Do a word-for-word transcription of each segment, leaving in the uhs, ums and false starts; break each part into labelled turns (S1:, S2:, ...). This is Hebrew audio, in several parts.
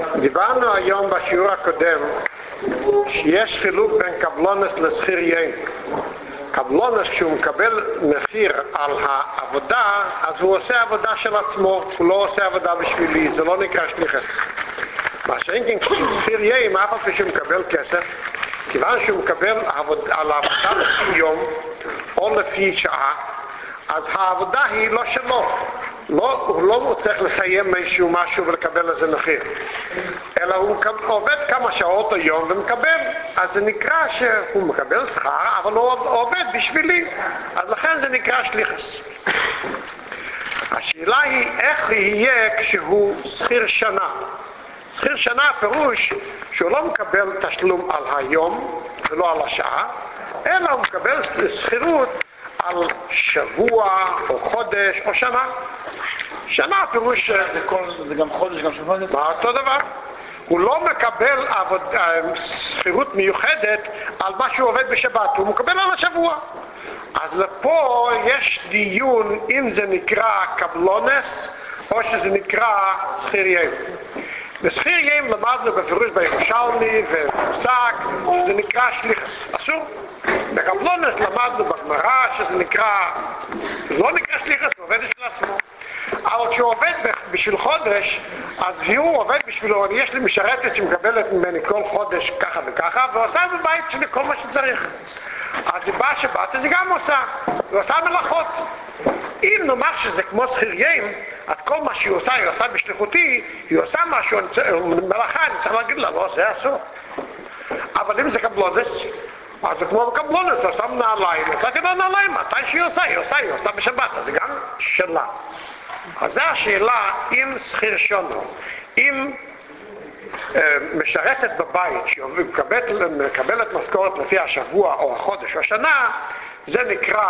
S1: דיברנו היום בשיעור הקודם שיש חילוק בין קבלונס לשכיר יין. קבלונס, כשהוא מקבל מחיר על העבודה, אז הוא עושה עבודה של עצמו, הוא לא עושה עבודה בשבילי, זה לא נקרא שליחס. מה שאין כן שכיר יין, אף על פי שהוא מקבל כסף, כיוון שהוא מקבל עבוד, על העבודה לפי יום או לפי שעה, אז העבודה היא לא שלו. לא, הוא לא צריך לסיים מישהו משהו ולקבל איזה מחיר, אלא הוא עובד כמה שעות היום ומקבל, אז זה נקרא שהוא מקבל שכר, אבל הוא עובד בשבילי, אז לכן זה נקרא שליחס. השאלה היא איך יהיה כשהוא שכיר שנה. שכיר שנה פירוש שהוא לא מקבל תשלום על היום ולא על השעה, אלא הוא מקבל שכירות על שבוע או חודש או שנה. שנה פירוש
S2: זה, כל, זה גם חודש, גם שבוע זה?
S1: מה אותו דבר? הוא לא מקבל עבוד, שכירות מיוחדת על מה שהוא עובד בשבת, הוא מקבל על השבוע. אז לפה יש דיון אם זה נקרא קבלונס או שזה נקרא שכיר יין. בשכיר יין למדנו בפירוש בירושלמי ופסק שזה נקרא שליחס, אסור. בקבלונס למדנו בגמרא שזה נקרא, זה לא נקרא שליחס, הוא עובד של עצמו. אבל כשהוא עובד בשביל חודש, אז הוא עובד בשבילו, יש לי משרתת שמקבלת ממני כל חודש ככה וככה, ועושה בבית שלי כל מה שצריך. אז היא באה שבת, אז היא גם עושה, היא עושה מלאכות. אם נאמר שזה כמו שכיר יין, אז כל מה שהיא עושה, היא עושה בשליחותי, היא עושה משהו, מלאכה, אני צריך להגיד לה, לא, זה אסור. אבל אם זה קבלונס, אז זה כמו בקבלונס, היא עושה נעליים, היא עושה כדי נעליים, מתי שהיא עושה, היא עושה, היא עושה בשבת, אז זה גם שלה. אז זו השאלה אם שכיר שונו, אם אה, משרתת בבית שמקבלת משכורת לפי השבוע או החודש או השנה, זה נקרא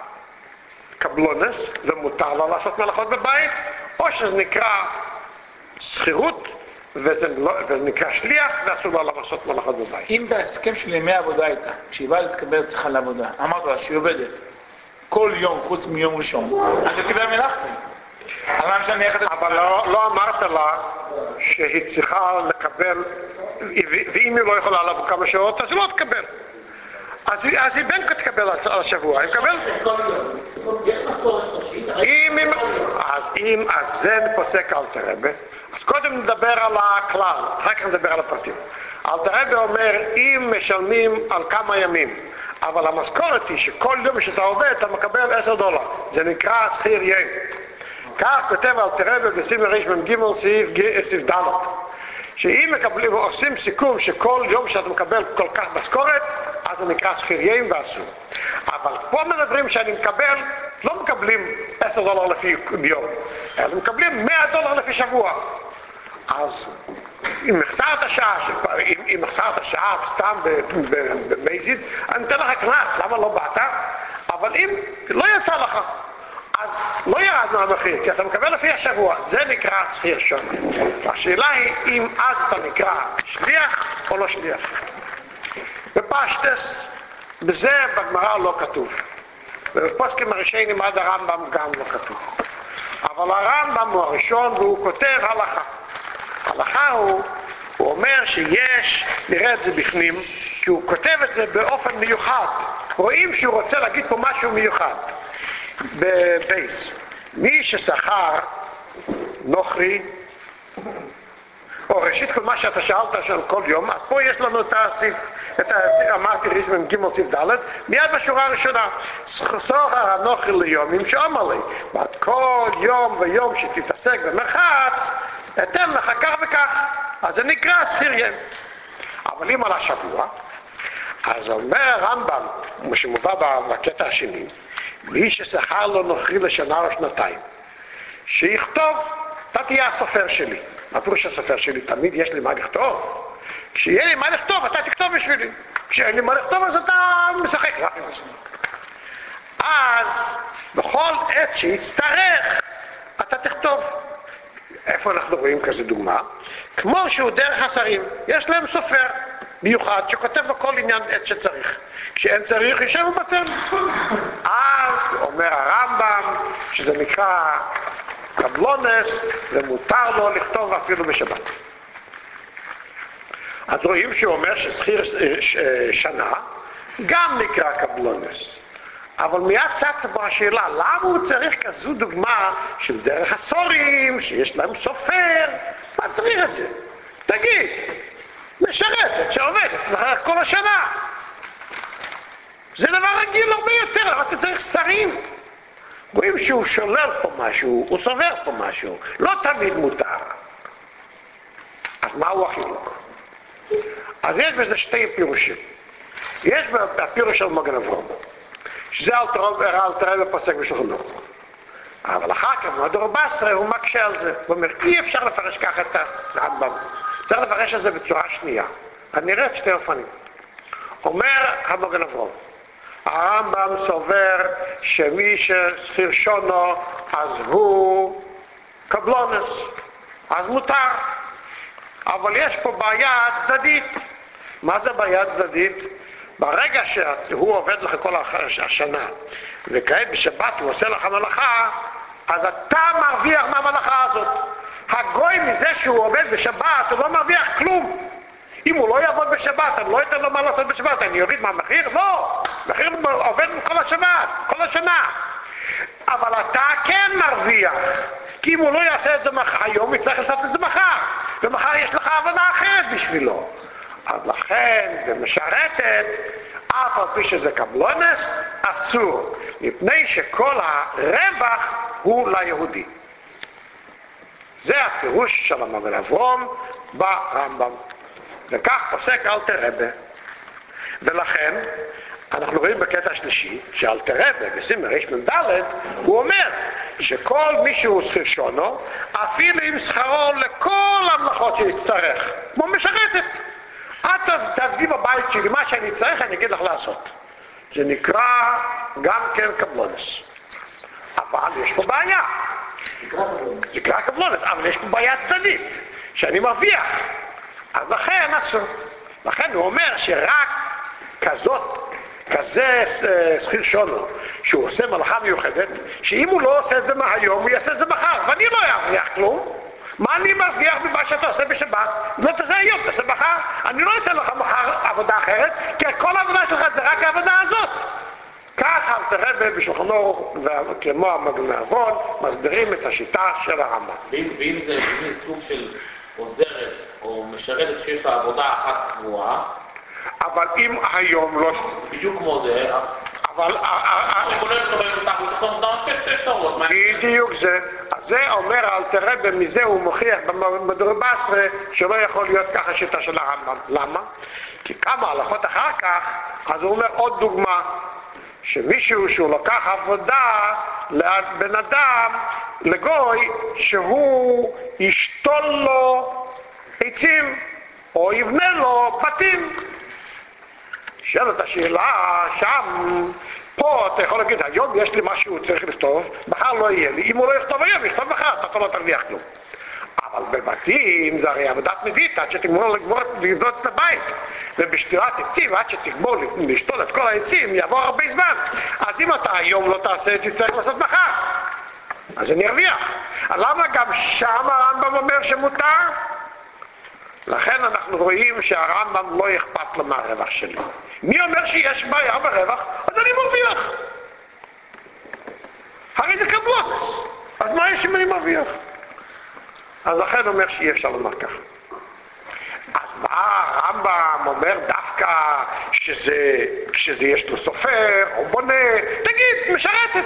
S1: קבלונס, זה מותר לה לעשות מלאכות בבית, או שזה נקרא שכירות וזה, לא, וזה נקרא שליח ואסור לה לעשות מלאכות בבית.
S2: אם בהסכם של ימי עבודה איתה, כשהיא באה להתקבל צריכה לעבודה, אמרת לה שהיא עובדת כל יום חוץ מיום ראשון, אז היא קיבל מלאכת.
S1: אבל לא, לא אמרת לה שהיא צריכה לקבל, ואם היא לא יכולה לעבור כמה שעות, אז היא לא תקבל. אז, אז היא בין תקבל על השבוע, היא תקבל. אם, אז אם, אז זה פוסק אל תרבה. אז קודם נדבר על הכלל, אחר כך נדבר על הפרטים. אל תרבה אומר, אם משלמים על כמה ימים, אבל המשכורת היא שכל יום שאתה עובד, אתה מקבל עשר דולר. זה נקרא שכיר יין. כך כותב אל תרבה בסימן ריש מ"ג סעיף ד', שאם מקבלים, עושים סיכום שכל יום שאתה מקבל כל כך משכורת, אז זה נקרא שכיר יין ואסור. אבל פה מדברים שאני מקבל, לא מקבלים עשר דולר לפי יום, אלא מקבלים מאה דולר לפי שבוע. אז אם מחסרת השעה, אם, אם מחסרת השעה סתם במזיד, אני אתן לך קנס, למה לא באת? אבל אם לא יצא לך, אז לא ירד מהמחיר, כי אתה מקבל לפי השבוע, זה נקרא שכיר שונה. השאלה היא אם אז אתה נקרא שליח או לא שליח. בפשטס, בזה בגמרא לא כתוב. ובפוסקים הראשונים עד הרמב"ם גם לא כתוב. אבל הרמב"ם הוא הראשון והוא כותב הלכה. הלכה הוא, הוא אומר שיש, נראה את זה בפנים, כי הוא כותב את זה באופן מיוחד. רואים שהוא רוצה להגיד פה משהו מיוחד. בבייס, מי ששכר נוכרי, או ראשית כל מה שאתה שאלת שם כל יום, אז פה יש לנו את הסעיף, את אמרתי ריש מ"ג סעיף ד', מיד בשורה הראשונה, שכר הנוכרי ליומים שאומר לי, ועד כל יום ויום שתתעסק במרחץ, אתן לך כך וכך, אז זה נקרא שכיר יין. אבל אם על השבוע, אז אומר רמב"ם, שמובא בקטע השני, מי ששכר לו נוכרי לשנה או שנתיים, שיכתוב, אתה תהיה הסופר שלי. מה פירוש הסופר שלי? תמיד יש לי מה לכתוב. כשיהיה לי מה לכתוב, אתה תכתוב בשבילי. כשאין לי מה לכתוב, אז אתה משחק רק עם זה. אז בכל עת שיצטרך, אתה תכתוב. איפה אנחנו רואים כזה דוגמה? כמו שהוא דרך השרים, יש להם סופר מיוחד שכותב בכל עניין עת שצריך. כשאין צריך, יישב ובטל. אז אומר הרמב"ם שזה נקרא קבלונס, ומותר לו לכתוב אפילו בשבת. אז רואים שהוא אומר ששכיר שנה גם נקרא קבלונס. אבל מיד צצה בו השאלה, למה הוא צריך כזו דוגמה של דרך הסורים, שיש להם סופר? מה צריך את זה? תגיד, משרתת שעובדת כל השנה. זה דבר רגיל הרבה יותר, אבל אתה צריך שרים. רואים שהוא שולל פה משהו, הוא סובר פה משהו, לא תמיד מותר. אז מהו החילוק? אז יש בזה שתי פירושים. יש בפירוש של מגן אברהם, שזה אלתר רבי פוסק בשולחן ערוך. אבל אחר כך, מהדור בסרה, הוא מקשה על זה. הוא אומר, אי אפשר לפרש ככה את הרמב"ם. צריך לפרש את זה בצורה שנייה. אני נראה את שתי אופנים. אומר המגן אברהם, הרמב"ם סובר שמי ששכיר שונו, אז הוא קבלונס, אז מותר. אבל יש פה בעיה צדדית. מה זה בעיה צדדית? ברגע שהוא עובד לך כל השנה, וכעת בשבת הוא עושה לך מלאכה, אז אתה מרוויח מהמלאכה הזאת. הגוי מזה שהוא עובד בשבת, הוא לא מרוויח כלום. אם הוא לא יעבוד בשבת, אני לא אתן לו מה לעשות בשבת, אני אוריד מהמחיר? לא. מחיר עובד כל השבת, כל השנה. אבל אתה כן מרוויח. כי אם הוא לא יעשה את זה היום, הוא צריך לעשות את זה מחר. ומחר יש לך עבודה אחרת בשבילו. אז לכן, במשרתת, אף על פי שזה קבלונס, אסור. מפני שכל הרווח הוא ליהודי. זה הפירוש של המגן אברהם ברמב"ם. וכך פוסק אלתר רבי. ולכן, אנחנו רואים בקטע השלישי, שאלתר רבי, בסימן רמ"ד, הוא אומר שכל מי שהוא שכיר שונו, אפילו עם שכרו לכל המלאכות שיצטרך, כמו משרתת. את תעבדי בבית שלי, מה שאני צריך אני אגיד לך לעשות. זה נקרא גם כן קבלונס. אבל יש פה בעיה. זה נקרא קבלונס, אבל יש פה בעיה צדדית, שאני מרוויח. אז לכן אסור. לכן הוא אומר שרק כזאת, כזה שכיר שונו, שהוא עושה מלאכה מיוחדת, שאם הוא לא עושה את זה מהיום, הוא יעשה את זה מחר, ואני לא ארוויח כלום. מה אני מרוויח במה שאתה עושה בשבת? לא תעשה היום, תעשה מחר. אני לא אתן לך מחר עבודה אחרת, כי כל העבודה שלך זה רק העבודה הזאת. כך אלתר רבי בשולחן ערוך, וכמו המגן אברהם, מסבירים את השיטה של הרמב"ם.
S3: ואם זה סוג של עוזרת או משרתת שיש לה עבודה אחת קבועה,
S1: אבל אם היום לא...
S3: בדיוק כמו זה,
S1: אבל... בדיוק זה. אז זה אומר אלתר רבי, מזה הוא מוכיח במדור בסרה שלא יכול להיות ככה שיטה של הרמב"ם. למה? כי כמה הלכות אחר כך, אז הוא אומר עוד דוגמה, שמישהו שהוא לקח עבודה לבן אדם, לגוי, שהוא ישתול לו עצים, או יבנה לו בתים. שאלת השאלה שם, פה אתה יכול להגיד, היום יש לי משהו צריך לכתוב, מחר לא יהיה לי. אם הוא לא יכתוב היום, יכתוב מחר, אתה לא תרוויח כלום. אבל בבתים זה הרי עבודת מדית, עד שתגמור לבנות את הבית. ובשתילת עצים, עד שתגמור לשתול את כל העצים, יעבור הרבה זמן. אז אם אתה היום לא תעשה את זה, צריך לעשות מחר. אז אני ארוויח. למה גם שם הרמב"ם אומר שמותר? לכן אנחנו רואים שהרמב"ם לא אכפת לו מהרווח שלי. מי אומר שיש בעיה ברווח? אז אני מרוויח. הרי זה קבלונס. אז מה יש אם אני מרוויח? אז לכן אומר שאי אפשר לומר ככה. אז מה הרמב"ם אומר דווקא שזה, כשזה יש לו סופר או בונה? תגיד, משרתת.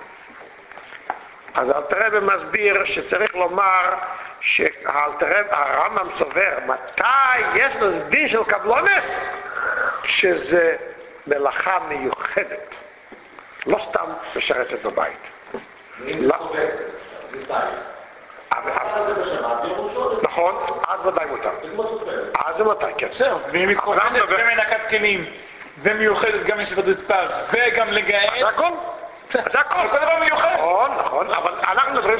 S1: אז אלתר רבי מסביר שצריך לומר שהרמב"ם סובר מתי יש לו דין של קבלונס, שזה מלאכה מיוחדת, לא סתם משרתת בבית. נכון, אז ודאי מותר. אז זה מותר, כן.
S2: ואם מתכוונת ומנקת כלים ומיוחדת גם יש בדספר וגם לגאל,
S1: זה הכל. זה הכל.
S2: כל דבר מיוחד.
S1: נכון, נכון, אבל אנחנו מדברים...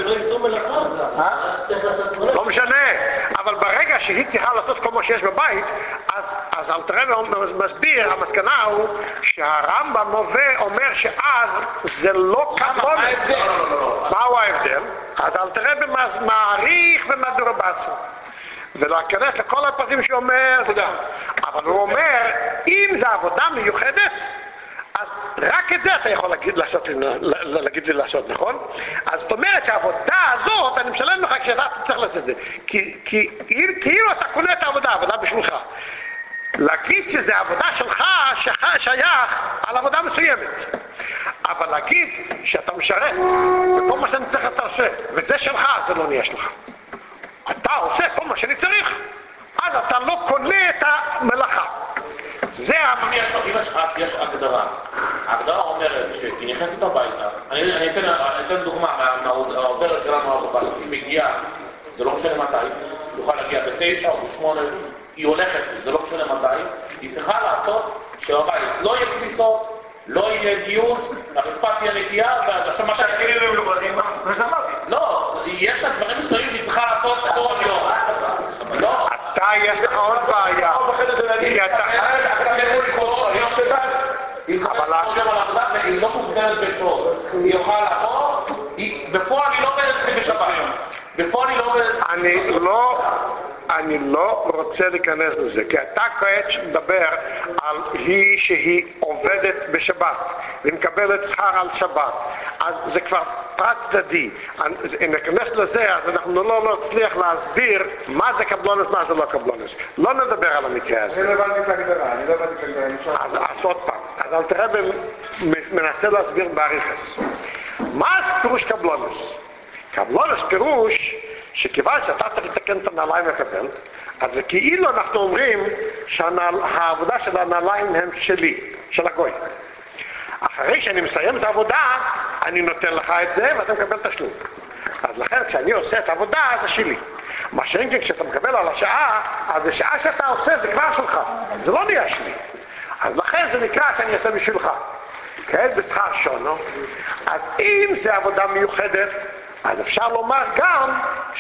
S1: לא משנה, אבל ברגע שהיא צריכה לעשות כל מה שיש בבית, אז אלתר רבי מסביר, המסקנה הוא שהרמב"ם אומר שאז זה לא קבלונס. מהו ההבדל? אז אלתר רבי מעריך במדור בסרה. ולהיכנס לכל הפרטים שהוא אומר, אבל הוא אומר, אם זו עבודה מיוחדת, אז רק את זה אתה יכול להגיד, לעשות, להגיד לי לעשות, נכון? אז זאת אומרת שהעבודה הזאת, אני משלם לך כשאתה צריך לעשות את זה, כי, כי כאילו אתה קונה את העבודה, העבודה בשבילך. להגיד שזה עבודה שלך שייך על עבודה מסוימת. אבל להגיד שאתה משרת, וכל מה שאני צריך אתה עושה, וזה שלך, זה לא נהיה שלך. אתה עושה כל מה שאני צריך, אז אתה לא קונה את המלאכה. זה
S3: אם יש הגדרה, ההגדרה אומרת שהיא נכנסת הביתה, אני אתן דוגמה מהעוזרת שלנו בבית, היא מגיעה, זה לא משנה מתי, היא יכולה להגיע בתשע או בשמונה, היא הולכת, זה לא משנה מתי, היא צריכה לעשות שהבית לא יהיה כביסות, לא יהיה גיוס, הרצפה תהיה נקייה, ועכשיו מה שאני כאילו לא מברדים, מה שאמרתי. לא, יש לה דברים מסוימים שהיא צריכה לעשות כל יום. לא.
S1: אתה יש לך עוד בעיה. כי אתה...
S3: אבל היא לא מוגדרת בשעות. היא יכולה לעבור, בפועל היא לא עובדת בשבת. בפועל היא לא עובדת...
S1: אני לא... אני לא רוצה להיכנס לזה, כי אתה כעת מדבר על היא שהיא עובדת בשבת ומקבלת שכר על שבת, אז זה כבר פרט צדדי. אם ניכנס לזה, אז אנחנו לא, לא נצליח להסביר מה זה קבלונס, מה זה לא קבלונס. לא נדבר על המקרה הזה.
S4: אני לא הבנתי את ההגדרה, אני לא הבנתי את ההגדרה.
S1: אז, אז עוד פעם, אז אל תראה ומנסה להסביר בעריכס. מה פירוש קבלונס? קבלונס פירוש שכיוון שאתה צריך לתקן את הנעליים לקבל, אז זה כאילו אנחנו אומרים שהעבודה של הנעליים הם שלי, של הגוי. אחרי שאני מסיים את העבודה, אני נותן לך את זה ואתה מקבל תשלום. אז לכן כשאני עושה את העבודה, זה שלי. מה שאין כשאתה מקבל על השעה, אז השעה שאתה עושה זה כבר שלך, זה לא נהיה שלי. אז לכן זה נקרא שאני אעשה בשבילך. כעת בשכר שונו, אז אם זה עבודה מיוחדת, אז אפשר לומר גם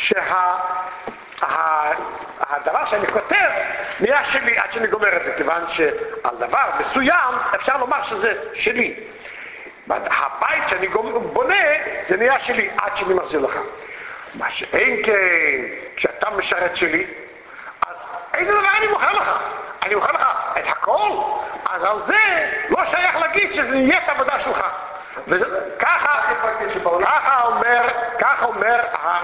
S1: שהדבר שאני כותב נהיה שלי עד שאני גומר את זה, כיוון שעל דבר מסוים אפשר לומר שזה שלי. הבית שאני בונה זה נהיה שלי עד שאני מחזיר לך. מה שאין כן, כשאתה משרת שלי, אז איזה דבר אני מוכר לך? אני מוכר לך את הכל, אז על זה לא שייך להגיד שזה נהיה את העבודה שלך. וככה, ככה אומר, ככה אומר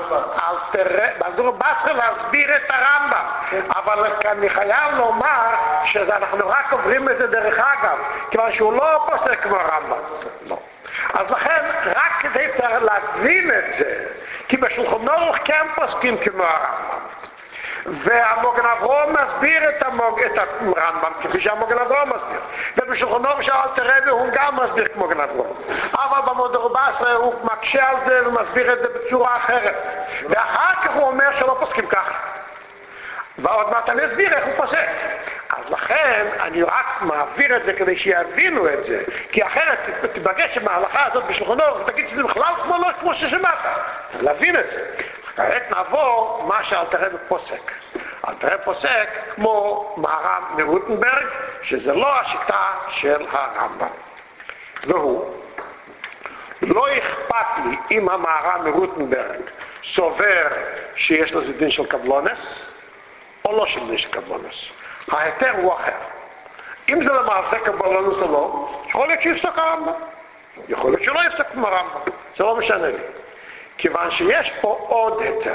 S1: באלתר להסביר את הרמב"ם, אבל אני חייב לומר שאנחנו רק עוברים את זה דרך אגב, כיוון שהוא לא פוסק כמו הרמב"ם. לא. אז לכן, רק כדי להבין את זה, כי בשולחן אורוך כן פוסקים כמו הרמב"ם. והמוגן אברהם מסביר את, המוג... את הרמב"ם כפי שהמוגן אברהם מסביר, ובשולחן אורוך של אלתר רבי הוא גם מסביר כמו מוגן אברהם, אבל במודל ארבע עשרה הוא מקשה על זה ומסביר את זה בצורה אחרת, ואחר כך הוא אומר שלא פוסקים ככה, ועוד מעט אני אסביר איך הוא פוסק. אז לכן אני רק מעביר את זה כדי שיבינו את זה, כי אחרת תיפגש עם ההלכה הזאת בשולחן אורוך ותגיד שזה בכלל כמו לא כמו ששמעת, להבין את זה. כעת נעבור מה שאלתר רבי פוסק. אלתר רבי פוסק כמו מהר"ם מרוטנברג, שזה לא השיטה של הרמב"ם. והוא, לא אכפת לי אם המהר"ם מרוטנברג סובר שיש לזה דין של קבלונס, או לא של דין של קבלונס. ההיתר הוא אחר. אם זה למעשה קבלונס או לא, יכול להיות שיפסוק הרמב"ם. יכול להיות שלא יפסוק כמו הרמב"ם. זה לא משנה לי. כיוון שיש פה עוד היתר.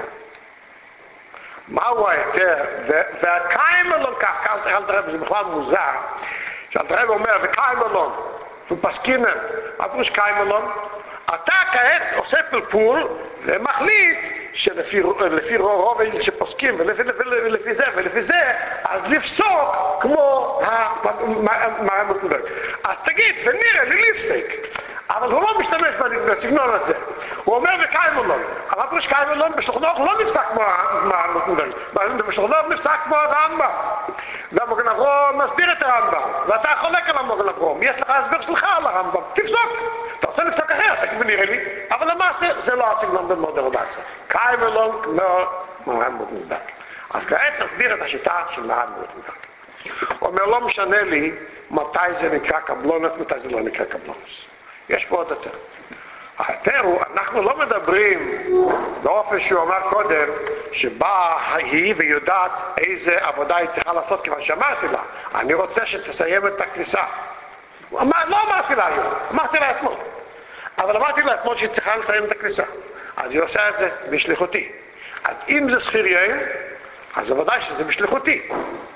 S1: מהו ההיתר? והקיים אלון כך, כאן אלתר רבי זה בכלל מוזר, שאלתר רבי אומר, וקיים אלון, ופסקינן, הפירוש קיים אלון, אתה כעת עושה פלפול ומחליט שלפי רוב שפוסקים ולפי זה ולפי זה, אז לפסוק כמו מהר"ם מרוטנברג. אז תגיד, ונראה לי לפסק. אבל הוא לא משתמש בסגנון הזה. הוא אומר וקיים אלון. אבל הפירוש קיים אלון בשולחן אורוך לא נפסק כמו מהר"ם מרוטנברג. בשולחן אורוך נפסק כמו הרמב"ם. והמוגן אברהם מסביר את הרמב"ם. ואתה חולק על המוגן אברהם. יש לך הסבר שלך על הרמב"ם. תפסוק. אתה רוצה לפסוק אחר, תגיד ונראה לי. אבל למעשה זה לא הסגנון במודל ארבע עשרה. קיים אלון כמו מהר"ם מרוטנברג. אז כעת נסביר את השיטה של מהר"ם מרוטנברג. הוא אומר, לא משנה לי מתי זה נקרא קבלונס, מתי זה לא נקרא קבלונס. יש פה עוד יותר. ההיתר הוא, אנחנו לא מדברים באופן שהוא אמר קודם, שבאה היא ויודעת איזה עבודה היא צריכה לעשות, כיוון שאמרתי לה, אני רוצה שתסיים את הכניסה. אמר, לא אמרתי לה היום, אמרתי לה אתמול. אבל אמרתי לה אתמול שהיא צריכה לסיים את הכניסה. אז היא עושה את זה בשליחותי. אז אם זה שכיר יין, אז בוודאי שזה בשליחותי.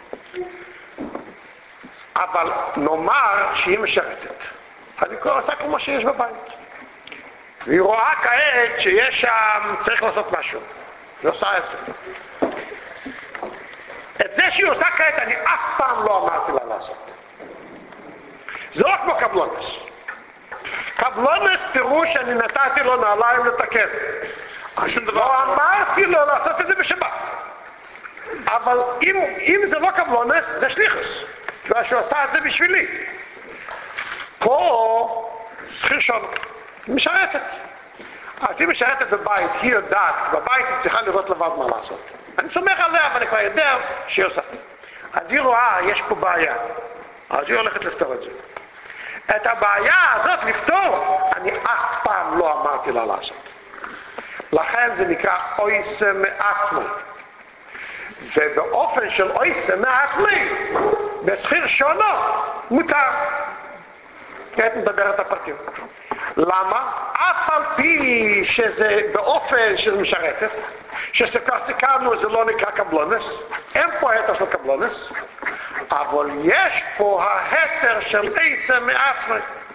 S1: אבל נאמר שהיא משרתת. אז היא כבר עושה כמו שיש בבית. והיא רואה כעת שיש שם, צריך לעשות משהו. היא עושה את זה. את זה שהיא עושה כעת אני אף פעם לא אמרתי לה לעשות. זה לא כמו קבלונס. קבלונס פירוש שאני נתתי לו נעליים לתקן. לא אמרתי לו לעשות את זה בשבת. אבל אם, אם זה לא קבלונס, זה שליחוס. כיוון שהוא עשה את זה בשבילי. פה, שכיר שונה. היא משרתת. אז היא משרתת בבית, היא יודעת, בבית היא צריכה לראות לבד מה לעשות. אני סומך עליה, אבל אני כבר יודע שהיא עושה. אז היא רואה, יש פה בעיה. אז היא הולכת לפתור את זה. את הבעיה הזאת לפתור, אני אף פעם לא אמרתי לה לעשות. לכן זה נקרא אויסה מעצמי. ובאופן של אויסה מעצמי, בשכיר שונו, מותר. כעת נדבר את הפרטים. למה? אף על פי שזה באופן של משרתת, שסיכמנו זה לא נקרא קבלונס, אין פה ההתר של קבלונס, אבל יש פה ההתר של עיסה מעצמי.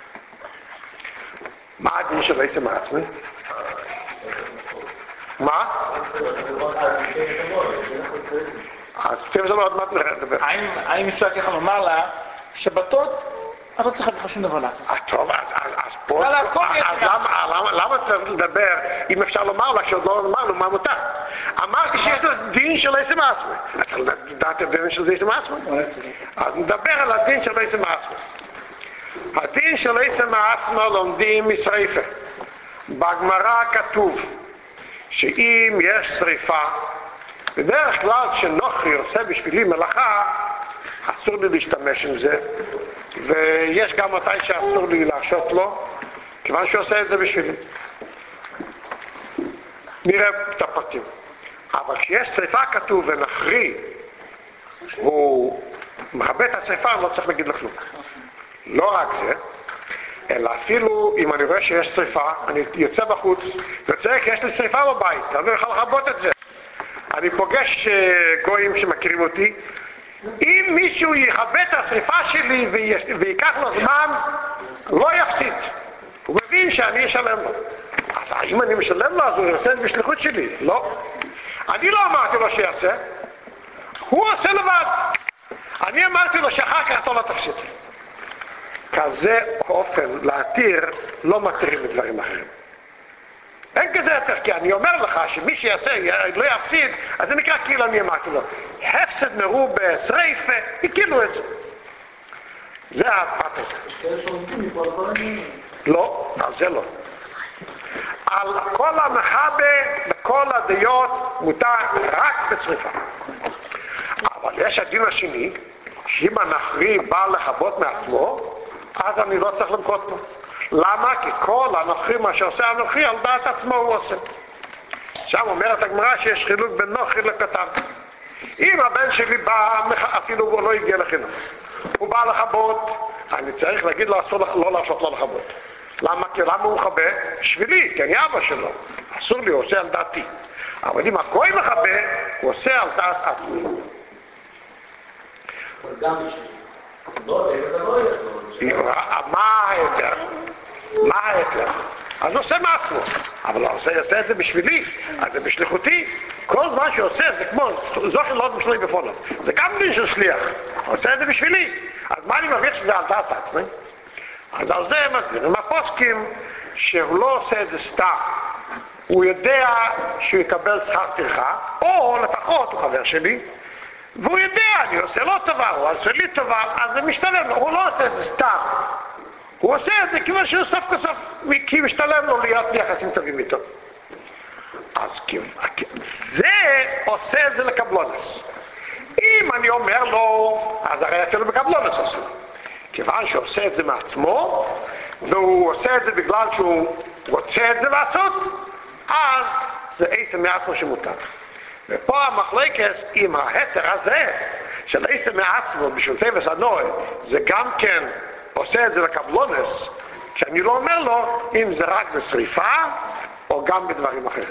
S1: מה הדין של עיסה מעצמי? מה? אז תראה זה לא עוד מעט נדבר.
S2: האם אפשר ככה לומר לה, שבתות אני לא צריכה בכלל שום דבר לעשות.
S1: טוב, אז פה, למה צריך לדבר אם אפשר לומר לה כשעוד לא אמרנו מה מותר? אמרתי שיש לו דין של עיסה מעצמי. אתה לדעת את הדין של עיסה מעצמי? אז נדבר על הדין של עיסה מעצמי. הדין של עיסה מעצמי לומדים משריפה. בגמרא כתוב שאם יש שריפה, בדרך כלל כשנוכרי עושה בשבילי מלאכה, אסור לי להשתמש עם זה, ויש גם מתי שאסור לי להרשות לו, כיוון שהוא עושה את זה בשבילי. נראה את הפרטים. אבל כשיש שריפה כתוב ונחרי, הוא מכבה את השריפה, אני לא צריך להגיד לכלום. לא רק זה, אלא אפילו אם אני רואה שיש שריפה, אני יוצא בחוץ, וצריך, יש לי שריפה בבית, אני לא יכול לכבות את זה. אני פוגש גויים שמכירים אותי, אם מישהו יכבה את השריפה שלי ויקח לו זמן, לא יפסיד. הוא מבין שאני אשלם לו. אז אם אני משלם לו, אז הוא יעשה את בשליחות שלי. לא. אני לא אמרתי לו שיעשה. הוא עושה לבד. אני אמרתי לו שאחר כך אתה לא תפסיד. כזה אופן להתיר לא מתירים מדברים אחרים. אין כזה יותר, כי אני אומר לך שמי שיעשה לא יפסיד, אז זה נקרא כאילו אני אמרתי לו. הפסד מרובה שריפה, הכילו את זה. זה הפרט הזה. לא, על זה לא. על כל המחבה, בכל הדעות, מותר רק בשריפה. אבל יש הדין השני, שאם הנחרי בא לכבות מעצמו, אז אני לא צריך למכות לו. למה? כי כל הנוכחי, מה שעושה הנוכחי, על דעת עצמו הוא עושה. שם אומרת הגמרא שיש חילוק בין נוכחי לקטן. אם הבן שלי בא, אפילו הוא לא הגיע לחינוך, הוא בא לכבות, אני צריך להגיד לו, אסור לא לעשות לו לכבות. למה? כי למה הוא מכבה? שבילי, כי אני אבא שלו. אסור לי, הוא עושה על דעתי. אבל אם הכוי מכבה, הוא עושה על דעת עצמי. מה ההיתר? מה ההיתר? אז הוא עושה מעצמו, אבל הוא עושה את זה בשבילי, אז זה בשליחותי. כל זמן שהוא עושה, זה כמו זוכר לא משלי בפולו, זה גם דין של שליח, הוא עושה את זה בשבילי. אז מה אני מרגיש שזה על דעת עצמי? אז על זה הם מסבירים הפוסקים שהוא לא עושה את זה סתם, הוא יודע שהוא יקבל שכר טרחה, או לפחות הוא חבר שלי, והוא יודע, אני עושה לו טובה, הוא עושה לי טובה, אז זה משתלם לו, הוא לא עושה את זה סתם. הוא עושה את זה כיוון שהוא סוף כסוף, כי משתלם לו להיות ביחסים טובים איתו. אז זה עושה את זה לקבלונס. אם אני אומר לו, אז הרי אפילו בקבלונס עושה. כיוון שהוא עושה את זה מעצמו, והוא עושה את זה בגלל שהוא רוצה את זה לעשות, אז זה עשר מעצמו שמותר. ופה המחלקת עם ההתר הזה של עשר מעצמו בשביל טבעס הנוי, זה גם כן עושה את זה לקבלונס, שאני לא אומר לו אם זה רק בשריפה או גם בדברים אחרים.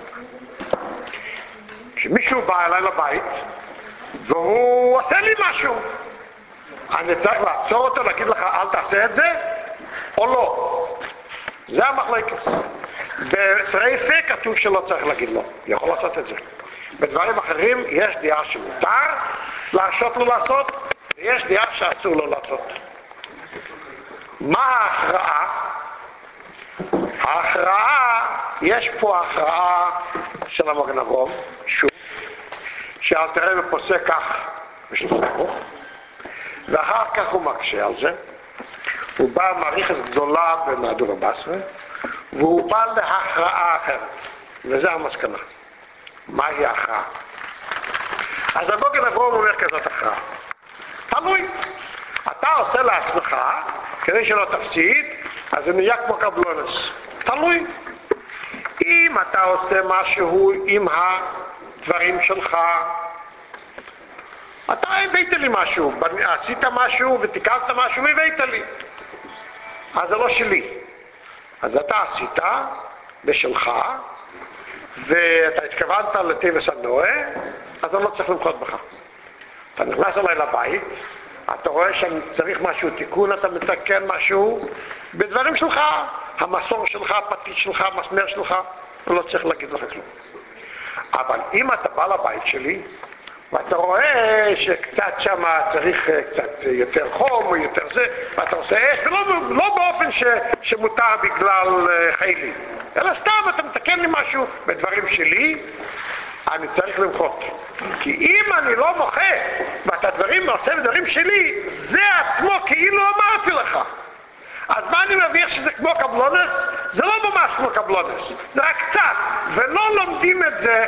S1: כשמישהו בא אליי לבית והוא עושה לי משהו, אני צריך לעצור אותו, להגיד לך אל תעשה את זה או לא. זה המחלקת. בשריפה כתוב שלא צריך להגיד לו, יכול לעשות את זה. בדברים אחרים יש דעה שמותר להרשות לו לעשות, ויש דעה שאסור לו לעשות. מה ההכרעה? ההכרעה, יש פה הכרעה של המגן אברהם, שוב, שאלתר רבי פוסק כך בשולחן ערוך, ואחר כך הוא מקשה על זה. הוא בא מעריכת גדולה במהדורה בסרה, והוא בא להכרעה אחרת, וזה המסקנה. מהי ההכרעה? אז המגן אברהם אומר כזאת הכרעה. תלוי. אתה עושה לעצמך, כדי שלא תפסיד, אז זה נהיה כמו קבלונס. תלוי. אם אתה עושה משהו עם הדברים שלך, אתה הבאת לי משהו, עשית משהו ותיקנת משהו והבאת לי. אז זה לא שלי. אז אתה עשית בשלך, ואתה התכוונת לטבעס הנוי, אז אני לא צריך למחות בך. אתה נכנס אליי לבית, אתה רואה שאני צריך משהו תיקון, אתה מתקן משהו בדברים שלך, המסור שלך, הפטיש שלך, המסמר שלך, אני לא צריך להגיד לך כלום. אבל אם אתה בא לבית שלי, ואתה רואה שקצת שם צריך קצת יותר חום או יותר זה, ואתה עושה אש, ולא לא באופן ש, שמותר בגלל חיילי, אלא סתם אתה מתקן לי משהו בדברים שלי, אני צריך למחות. כי אם אני לא מוחה, ואתה דברים עושה בדברים שלי, זה עצמו כאילו אמרתי לך. אז מה אני מביך שזה כמו קבלונס? זה לא ממש כמו קבלונס, זה רק קצת, ולא לומדים את זה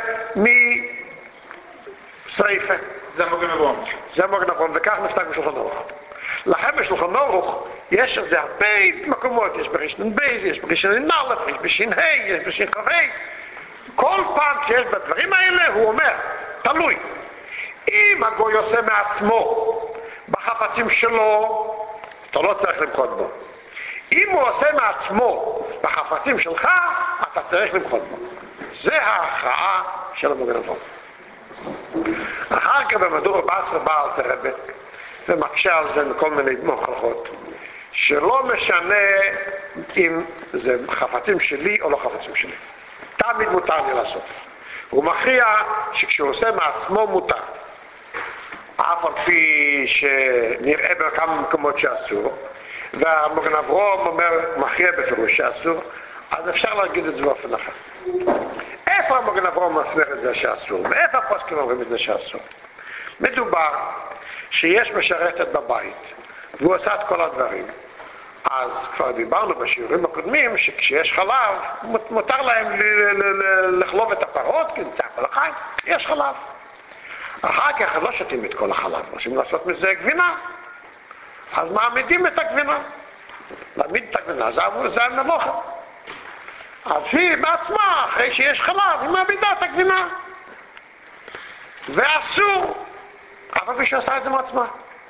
S1: משריפה.
S2: זה מגן אברהם.
S1: זה מגן אברהם, וכך נפסק בשולחן ערוך. לכן בשולחן ערוך יש את זה הרבה מקומות, יש בראשון בייז, יש בראשון נאלף, יש בשין ה', יש בשין חווי. כל פעם שיש בדברים האלה הוא אומר, תלוי. אם הגוי עושה מעצמו בחפצים שלו, אתה לא צריך למחות בו. אם הוא עושה מעצמו בחפצים שלך, אתה צריך למחות בו. זה ההכרעה של המגן אברהם. אחר כך במהדורה בסרה בא אלתר רבי ומקשה על זה מכל מיני מוכחות, שלא משנה אם זה חפצים שלי או לא חפצים שלי. תמיד מותר לי לעשות. הוא מכריע שכשהוא עושה מעצמו מותר. אף על פי שנראה בכמה מקומות שאסור, והמגן אברהם אומר, מכריע בפירוש שאסור, אז אפשר להגיד את זה באופן אחר. איפה המגן אברהם מסביר את זה שאסור? ואיפה הפוסקים אומרים את זה שאסור? מדובר שיש משרתת בבית, והוא עושה את כל הדברים. אז כבר דיברנו בשיעורים הקודמים שכשיש חלב, מותר להם לחלוב את הפרות, כי נצא כל החיים, יש חלב. אחר כך לא שותים את כל החלב, רוצים לעשות מזה גבינה. אז מעמידים את הגבינה. להעמיד את הגבינה, זה המלוכה. אז היא בעצמה, אחרי שיש חלב, היא מעמידה את הגבינה. ואסור, אבל מי שעושה את זה מעצמה.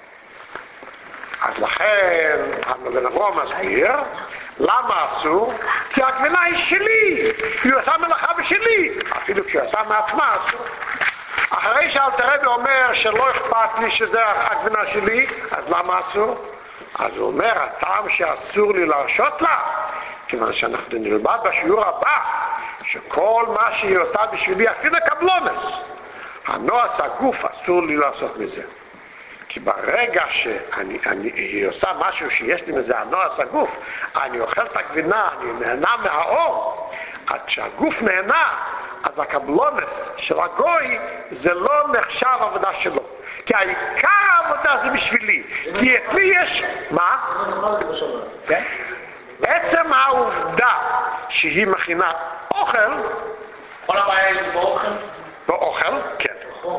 S1: אז לכן, המגן אברהם מסביר, למה אסור? כי הגבינה היא שלי, היא עושה מלאכה בשלי, אפילו כשהיא עושה מעצמה אסור. אחרי שאלתר רבי אומר שלא אכפת לי שזה הגבינה שלי, אז למה אסור? אז הוא אומר, הטעם שאסור לי להרשות לה, כיוון שאנחנו נלמד בשיעור הבא, שכל מה שהיא עושה בשבילי, אפילו קבלונס, הנועס הגוף אסור לי לעשות מזה. כי ברגע שהיא עושה משהו שיש לי מזה הנועס הגוף, אני אוכל את הגבינה, אני נהנה מהאור, עד שהגוף נהנה, אז הקבלונס של הגוי זה לא נחשב עבודה שלו. כי העיקר העבודה זה בשבילי. כי אצלי יש... מה? כן? בעצם העובדה שהיא מכינה אוכל...
S3: כל הבעיה היא באוכל?
S1: באוכל, כן.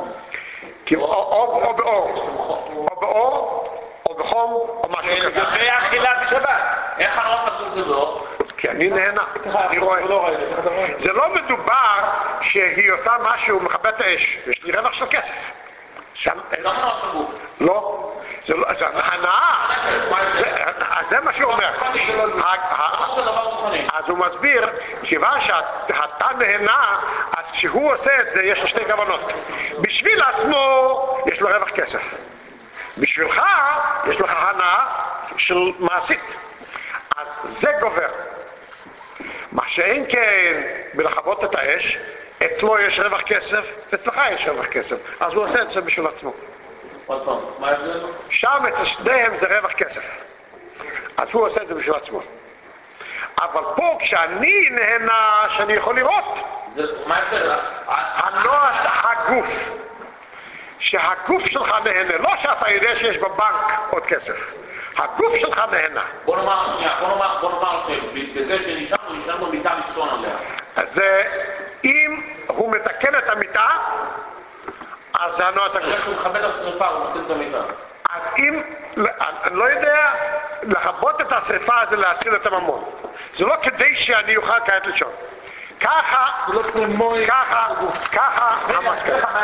S1: או באור. או באור, או בחום, או משהו כזה.
S2: זה אכילה בשבת.
S3: איך הנועס הגוף זה באור?
S1: כי אני נהנה, אני רואה. זה לא מדובר שהיא עושה משהו, מכבה את האש, יש לי רווח של כסף. לא, זה הנאה, זה מה שהוא אומר. אז הוא מסביר, כיוון שאתה נהנה, אז כשהוא עושה את זה יש לו שתי כוונות. בשביל עצמו יש לו רווח כסף, בשבילך יש לך הנאה של מעשית, אז זה גובר. מה שאין כן בלכבות את האש, אצלו יש רווח כסף, אצלך יש רווח כסף, אז הוא עושה את זה בשביל עצמו. שם אצל שניהם זה רווח כסף, אז הוא עושה את זה בשביל עצמו. אבל פה כשאני נהנה, שאני יכול לראות, הנוע הגוף, שהגוף שלך נהנה, לא שאתה יודע שיש בבנק עוד כסף, הגוף שלך נהנה.
S3: בוא נאמר, שנייה, בוא נאמר, בוא נאמר שבזה שנשארנו, נשארנו מיטה לפסון עליה.
S1: אז אם הוא מתקן את המיטה, אז זה הנוע הגוף.
S3: איך שהוא מכבד את השריפה, הוא מכין את המיטה.
S1: אז אם, אני לא יודע, לכבות את השריפה זה להציל את הממון. זה לא כדי שאני אוכל כעת לישון. ככה, ככה, ככה, המסקנה.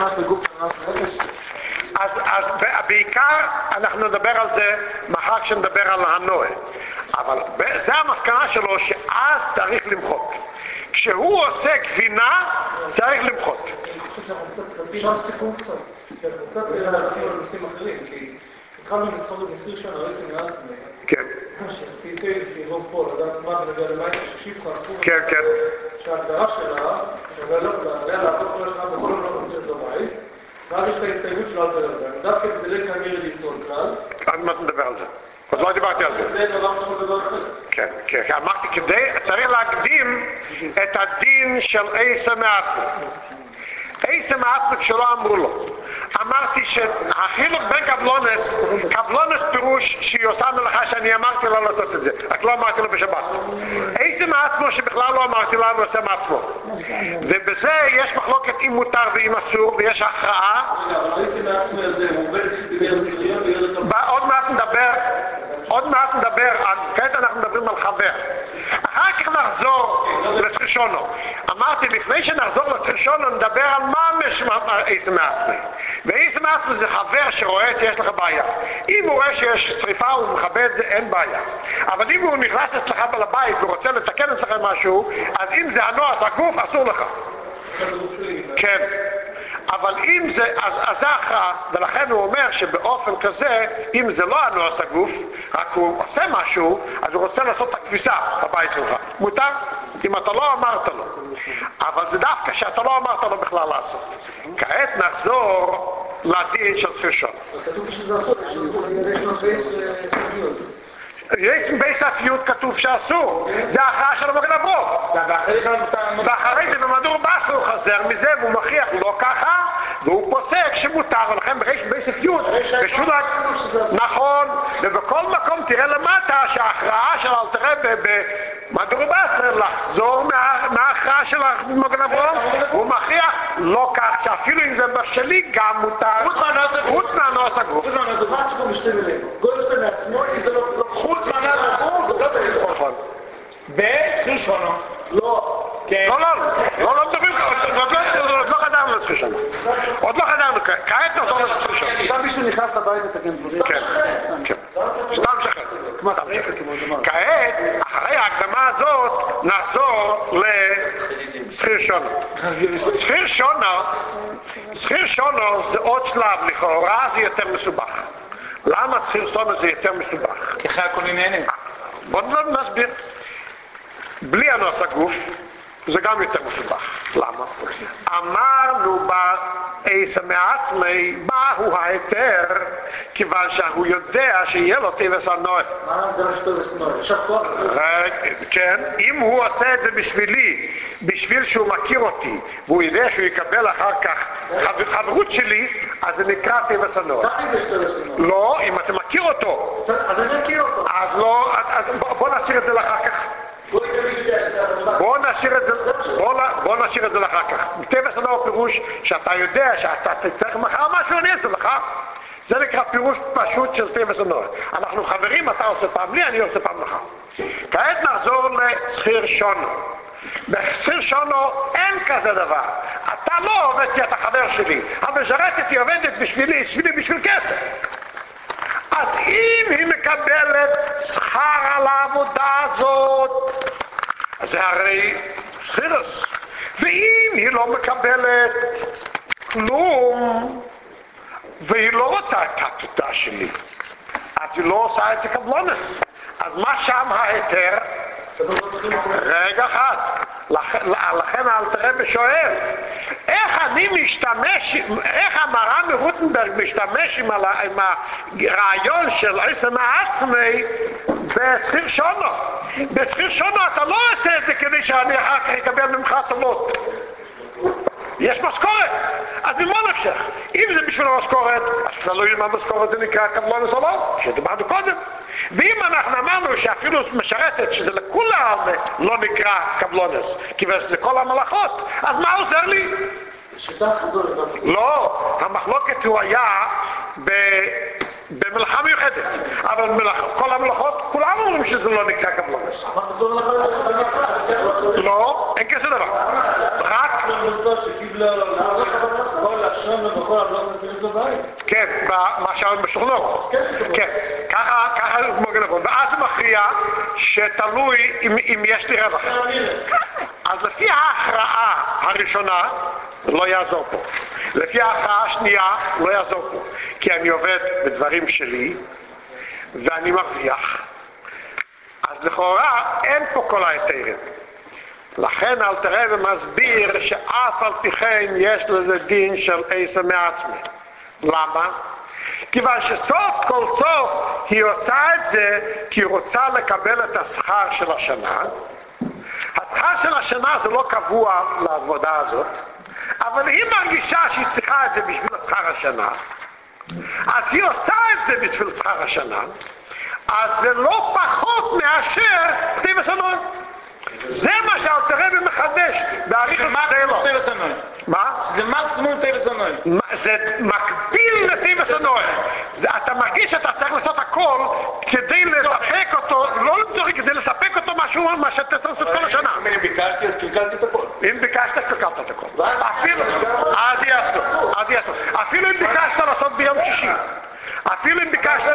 S1: אז, אז בעיקר אנחנו נדבר על זה מחר כשנדבר על הנועה. אבל זה המסקנה שלו, שאז צריך למחות. כשהוא עושה גבינה, צריך למחות.
S5: אני חושב שאנחנו קצת סרטים על סיפור קצת. כי אנחנו קצת להרחיב על נושאים אחרים, כי התחלנו לסחור במסחיר שלנו, הרסים מעצמי.
S1: כן.
S5: שסעיפי סעירון פה, לדעת מה זה נגיע למים, ששיפחה, ספור.
S1: כן, כן.
S5: שההגדרה שלה, שווה לעבוד כל השנה בכל העולם הזה של המייס, ואז יש את ההסתייגות של אלתר רבי. דווקא כדי להכיר ליסון כלל.
S1: עוד מעט נדבר על זה. עוד לא דיברתי על זה.
S5: זה דבר משהו דבר אחר.
S1: כן, כן. אמרתי, כדי, צריך להקדים את הדין של עשה מעצמי. עשה מעצמי כשלא אמרו לו. אמרתי שהחילוק בין קבלונס, קבלונס פירוש שהיא עושה מלאכה שאני אמרתי לה לעשות את זה, רק לא אמרתי לו בשבת. עשה מעצמו שבכלל לא אמרתי לה ועושה מעצמו. ובזה יש מחלוקת אם מותר ואם אסור, ויש הכרעה.
S5: אבל עשה מעצמי הזה, הוא עובד בגלל זכריות,
S1: עוד מעט נדבר, עוד מעט נדבר, כעת אנחנו מדברים על חבר. אחר כך נחזור לסחישונו. אמרתי, לפני שנחזור לסחישונו, נדבר על מה עשה מעצמי. ועשה מעצמי זה חבר שרואה שיש לך בעיה. אם הוא רואה שיש שריפה, הוא מכבה את זה, אין בעיה. אבל אם הוא נכנס אצלך בעל הבית ורוצה לתקן אצלכם משהו, אז אם זה הנוע הגוף, אסור לך. כן. אבל אם זה, אז, אז זה הכרעה, ולכן הוא אומר שבאופן כזה, אם זה לא הנועס הגוף, רק הוא עושה משהו, אז הוא רוצה לעשות את הכביסה בבית שלך. מותר? אם אתה לא אמרת לו. אבל זה דווקא שאתה לא אמרת לו בכלל לעשות. כעת נחזור לדין של חישון.
S5: כתוב שזה אסור, יש לו בייס סוגיות.
S1: יש בייס אפיות כתוב שאסור, זה ההכרעה של המגן הברוך. ואחרי זה במדור בס הוא חזר מזה והוא מכריח לא ככה, והוא פוסק שמותר, ולכן בייס אפיות נכון, ובכל מקום תראה למטה שההכרעה של אלתר רבי במדור בס לחזור מההכרעה של המגן הברוך, הוא מכריח לא כך, שאפילו אם זה בשלי גם מותר, חוץ מהנועס הגוף.
S5: מה הסיפור משתי מילים? גוי עושה מעצמו, כי זה לא חוץ מהנועס הגוף, זה לא צריך
S1: נכון.
S2: בחישונו.
S5: לא.
S1: לא, לא, לא, לא מדברים, עוד לא חדרנו לסחישונו. עוד לא חדרנו, כעת נחזור לסחישונו.
S5: גם מישהו נכנס לבית לתקן דברים.
S1: כן, כן. סתם שכן. כעת, אחרי ההקדמה הזאת, נחזור לסחיר שונו. סחיר שונו, סחיר שונו זה עוד שלב, לכאורה זה יותר מסובך. למה סחיר שונו זה יותר מסובך?
S2: כי אחרי הכל נהנה.
S1: בואו נסביר. בלי הנועס הגוף, זה גם יותר מסובך. למה? אמרנו בעשה מעצמי, מהו ההיתר, כיוון שהוא יודע שיהיה לו טבעס הנוע.
S5: מה ההגדרה של טבעס הנוע? יש לך כוח?
S1: כן, אם הוא עושה את זה בשבילי, בשביל שהוא מכיר אותי, והוא יודע שהוא יקבל אחר כך חברות שלי, אז זה נקרא טבעס הנוע. לא, אם אתה מכיר אותו.
S5: אז אני מכיר אותו.
S1: אז לא, בוא נשאיר את זה לאחר כך. בוא נשאיר את זה, בוא, בוא נשאיר את זה לאחר כך. טבעס הנוע פירוש שאתה יודע שאתה תצטרך מחר משהו, אני אעשה לך. זה נקרא פירוש פשוט של טבע סנור. אנחנו חברים, אתה עושה פעם לי, אני עושה פעם לך. כעת נחזור לשכיר שונו. בשכיר שונו אין כזה דבר. אתה לא עובד כי אתה חבר שלי. המשרתת היא עובדת בשבילי, בשבילי בשביל כסף. אז אם היא מקבלת שכר על העבודה הזאת, אז זה הרי שכירס. ואם היא לא מקבלת כלום, והיא לא רוצה את התודה שלי, אז היא לא עושה את הקבלונס. אז מה שם ההיתר? רגע אחד. לכן אלתר רבי שואל, איך אני משתמש, איך המר"ן מרוטנברג משתמש עם הרעיון של עשם העצמי בשכיר שונו? בשכיר שונו אתה לא עושה את זה כדי שאני אחר כך אקבל ממך טובות. יש משכורת, אז ממה נפשך? אם זה בשביל המשכורת, אז תלוי אם המשכורת זה נקרא קבלונס או לא, שדיברנו קודם. ואם אנחנו אמרנו שאפילו משרתת שזה לכולם לא נקרא קבלונס, כי זה כל המלאכות, אז מה עוזר לי? לא, המחלוקת הוא היה ב... במלאכה מיוחדת, אבל כל המלאכות כולם אומרים שזה לא נקרא קבלונס. לא, אין כזה דבר. רק כן, מה שאומרים בשוכנו. כן, ככה הוא מוגן לכל. ואז הוא מכריע שתלוי אם יש לי רווח. אז לפי ההכרעה הראשונה לא יעזור פה. לפי ההכרעה השנייה לא יעזור פה. כי אני עובד בדברים שלי ואני מרוויח. אז לכאורה אין פה כל ההיתרים. לכן אלתר רבי מסביר שאף על פי כן יש לזה דין של עשם מעצמי. למה? כיוון שסוף כל סוף היא עושה את זה כי היא רוצה לקבל את השכר של השנה. השכר של השנה זה לא קבוע לעבודה הזאת, אבל היא מרגישה שהיא צריכה את זה בשביל השכר השנה. אז היא עושה את זה בשביל שכר השנה, אז זה לא פחות מאשר טבע סנוי. זה מה שאלתר רבי מחדש בעריך הדלו. מה?
S2: זה מקסימום טבע סנוי.
S1: זה מקביל לטבע סנוי. אתה מרגיש שאתה צריך לעשות הכל כדי לספק אותו, לא כדי לספק אותו משהו מה שאתה צריך לעשות כל השנה.
S5: אם ביקשתי אז קלקלתי את הכל.
S1: אם ביקשת קלקלת את הכל. אז יעשו, אז יעשו. אפילו אם ביקשת לעשות ביום שישי. אפילו אם ביקשת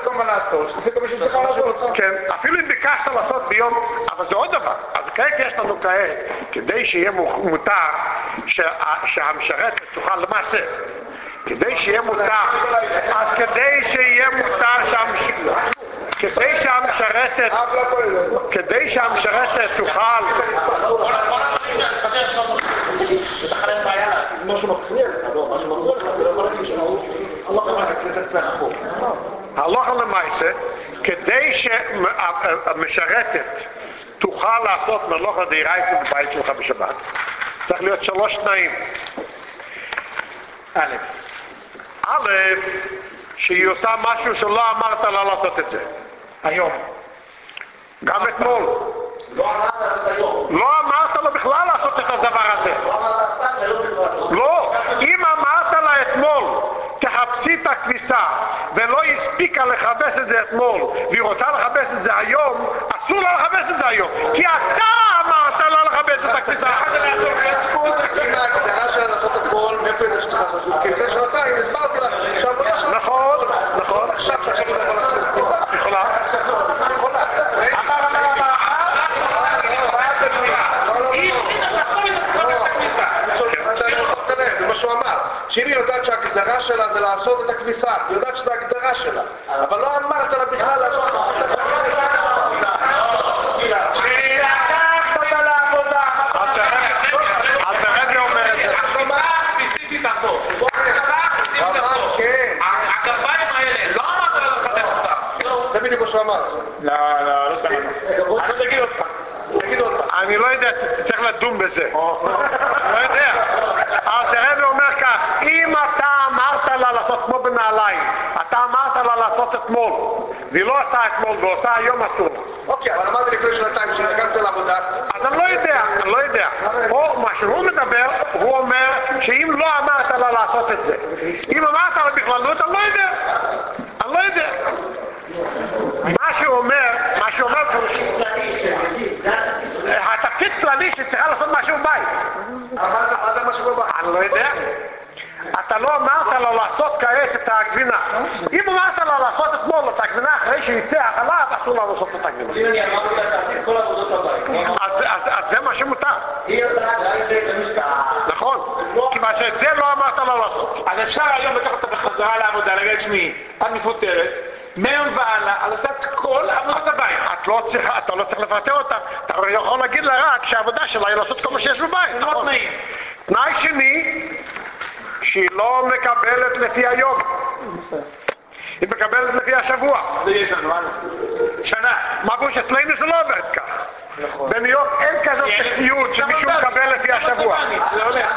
S1: כן, אפילו אם ביקשת לעשות ביום, אבל זה עוד דבר. אז כעת יש לנו כעת, כדי שיהיה מותר שהמשרתת תוכל למעשה, כדי שיהיה מותר, אז כדי שיהיה מותר שהמשרתת, כדי שהמשרתת, כדי שהמשרתת תוכל הלכה למעשה, כדי שהמשרתת תוכל לעשות מלאכה דאורייתא בבית שלך בשבת, צריך להיות שלוש תנאים. א', א', שהיא עושה משהו שלא אמרת לה לעשות את זה היום, גם אתמול
S5: לא אמרת את היום.
S1: לא אמרת לה בכלל לעשות את הדבר הזה. לא, אם אמרת לה אתמול תחפשי את הכביסה ולא הספיקה לחפש את זה אתמול והיא רוצה לחפש את זה היום, אסור לה לחפש את זה היום, כי אתה אמרת לה לחפש את הכביסה.
S5: אם ההגדרה שלה לעשות הכל, מאיפה את השטחה הזאת? כי לפני שנתיים הסברתי לך שהעבודה שלה...
S1: נכון, נכון.
S5: עכשיו שעכשיו היא לא יכולה לחפש כביסה.
S1: יכולה.
S5: יכולה. אמר אמר אמר זה מה שהוא אמר, שאם היא יודעת שההגדרה שלה זה לעשות את הכביסה, היא יודעת שזו ההגדרה שלה, אבל לא אמרת לה בכלל לעשות את הכביסה.
S2: שלקחת אותה לעבודה.
S1: אל תרד לי אומר את זה.
S2: ספציפית אותו. הגרביים האלה, לא אמרת לה לחדש אותה.
S5: זה בדיוק מה שהוא אמר.
S1: לא, לא, לא שמענו.
S2: אז תגיד אותך.
S5: תגיד אותך.
S1: אני לא יודע, צריך לדון בזה. לא יודע. אז הרב אומר כך, אם אתה אמרת לה לעשות כמו בנעליים, אתה אמרת לה לעשות אתמול, והיא לא עושה אתמול ועושה היום אסור.
S5: אוקיי, אבל אמרתי לפני שנתיים שנכנסת לעבודה.
S1: אז אני לא יודע, אני לא יודע. או מה שהוא מדבר, הוא אומר שאם לא אמרת לה לעשות את זה. אם אמרת לה בכללות, אני לא יודע. הגבינה. אם אמרת לה לעשות אתמול את הגבינה אחרי שיצא החלב, אסור לה לעשות את הגבינה.
S5: אם אני אמרתי לה תעשי כל עבודות הבית.
S1: אז זה מה שמותר.
S5: היא יודעת להגיד למשקעה.
S1: נכון, כיוון שאת זה לא אמרת לה לעשות.
S2: אז אפשר היום לקחת אותה בחזרה לעבודה, להגיד שמי, את מפוטרת, מהיום והלאה, על עשת כל עבודת הבית.
S1: את לא צריך, אתה לא צריך לפטר אותה, אתה יכול להגיד לה רק שהעבודה שלה היא לעשות כל מה שיש בבית.
S2: זה לא תנאים.
S1: תנאי שני, שהיא לא מקבלת לפי היום. היא מקבלת לפי השבוע.
S2: זה יש לנו, שנה.
S1: מה גוש אצלנו זה לא עובד כך. בניו יורק אין כזאת תקניות שמישהו מקבל לפי השבוע.
S2: זה הולך.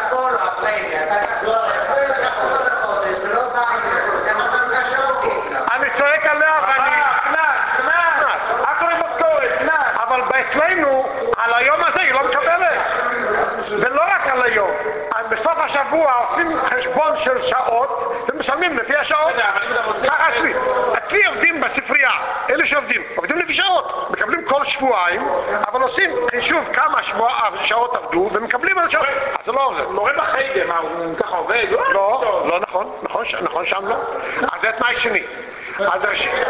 S1: אני צועק עליה ואני...
S2: קנס, קנס, הכל משכורת, קנס.
S1: אבל אצלנו, על היום הזה היא לא מקבלת. ולא רק על היום. בסוף השבוע עושים חשבון של שעות ומשלמים לפי השעות. ככה אצלי. אצלי עובדים בספרייה. אלה שעובדים. עובדים לפי שעות. מקבלים כל שבועיים, אבל עושים חישוב כמה שעות עבדו ומקבלים על שעות. אז זה לא עובד.
S2: מורה בחיידר, מה, הוא ככה עובד?
S1: לא, לא נכון. נכון שם לא. אז זה תנאי שני. אז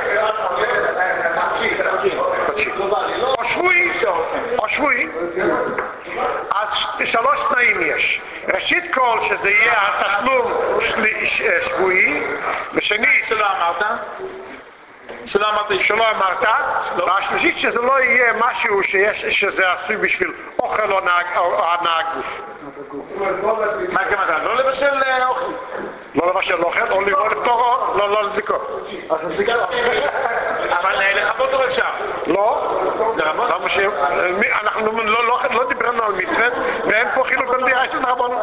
S1: או שבועי, או שבועי, אז שלוש תנאים יש. ראשית כל שזה יהיה התשלום שבועי, ושני
S2: שלא אמרת? שלא אמרת?
S1: שלא אמרת, והשלישית שזה לא יהיה משהו שיש, שזה עשוי בשביל אוכל או הנהג גוף.
S2: מה כמובן? לא לבשל אוכל.
S1: לא לבשל אוכל, או לפתור, לא, לא לבדיקות.
S2: אבל לחבות או אפשר?
S1: לא, אנחנו לא דיברנו על מצוות, ואין פה חילוק במדינה של רבנו.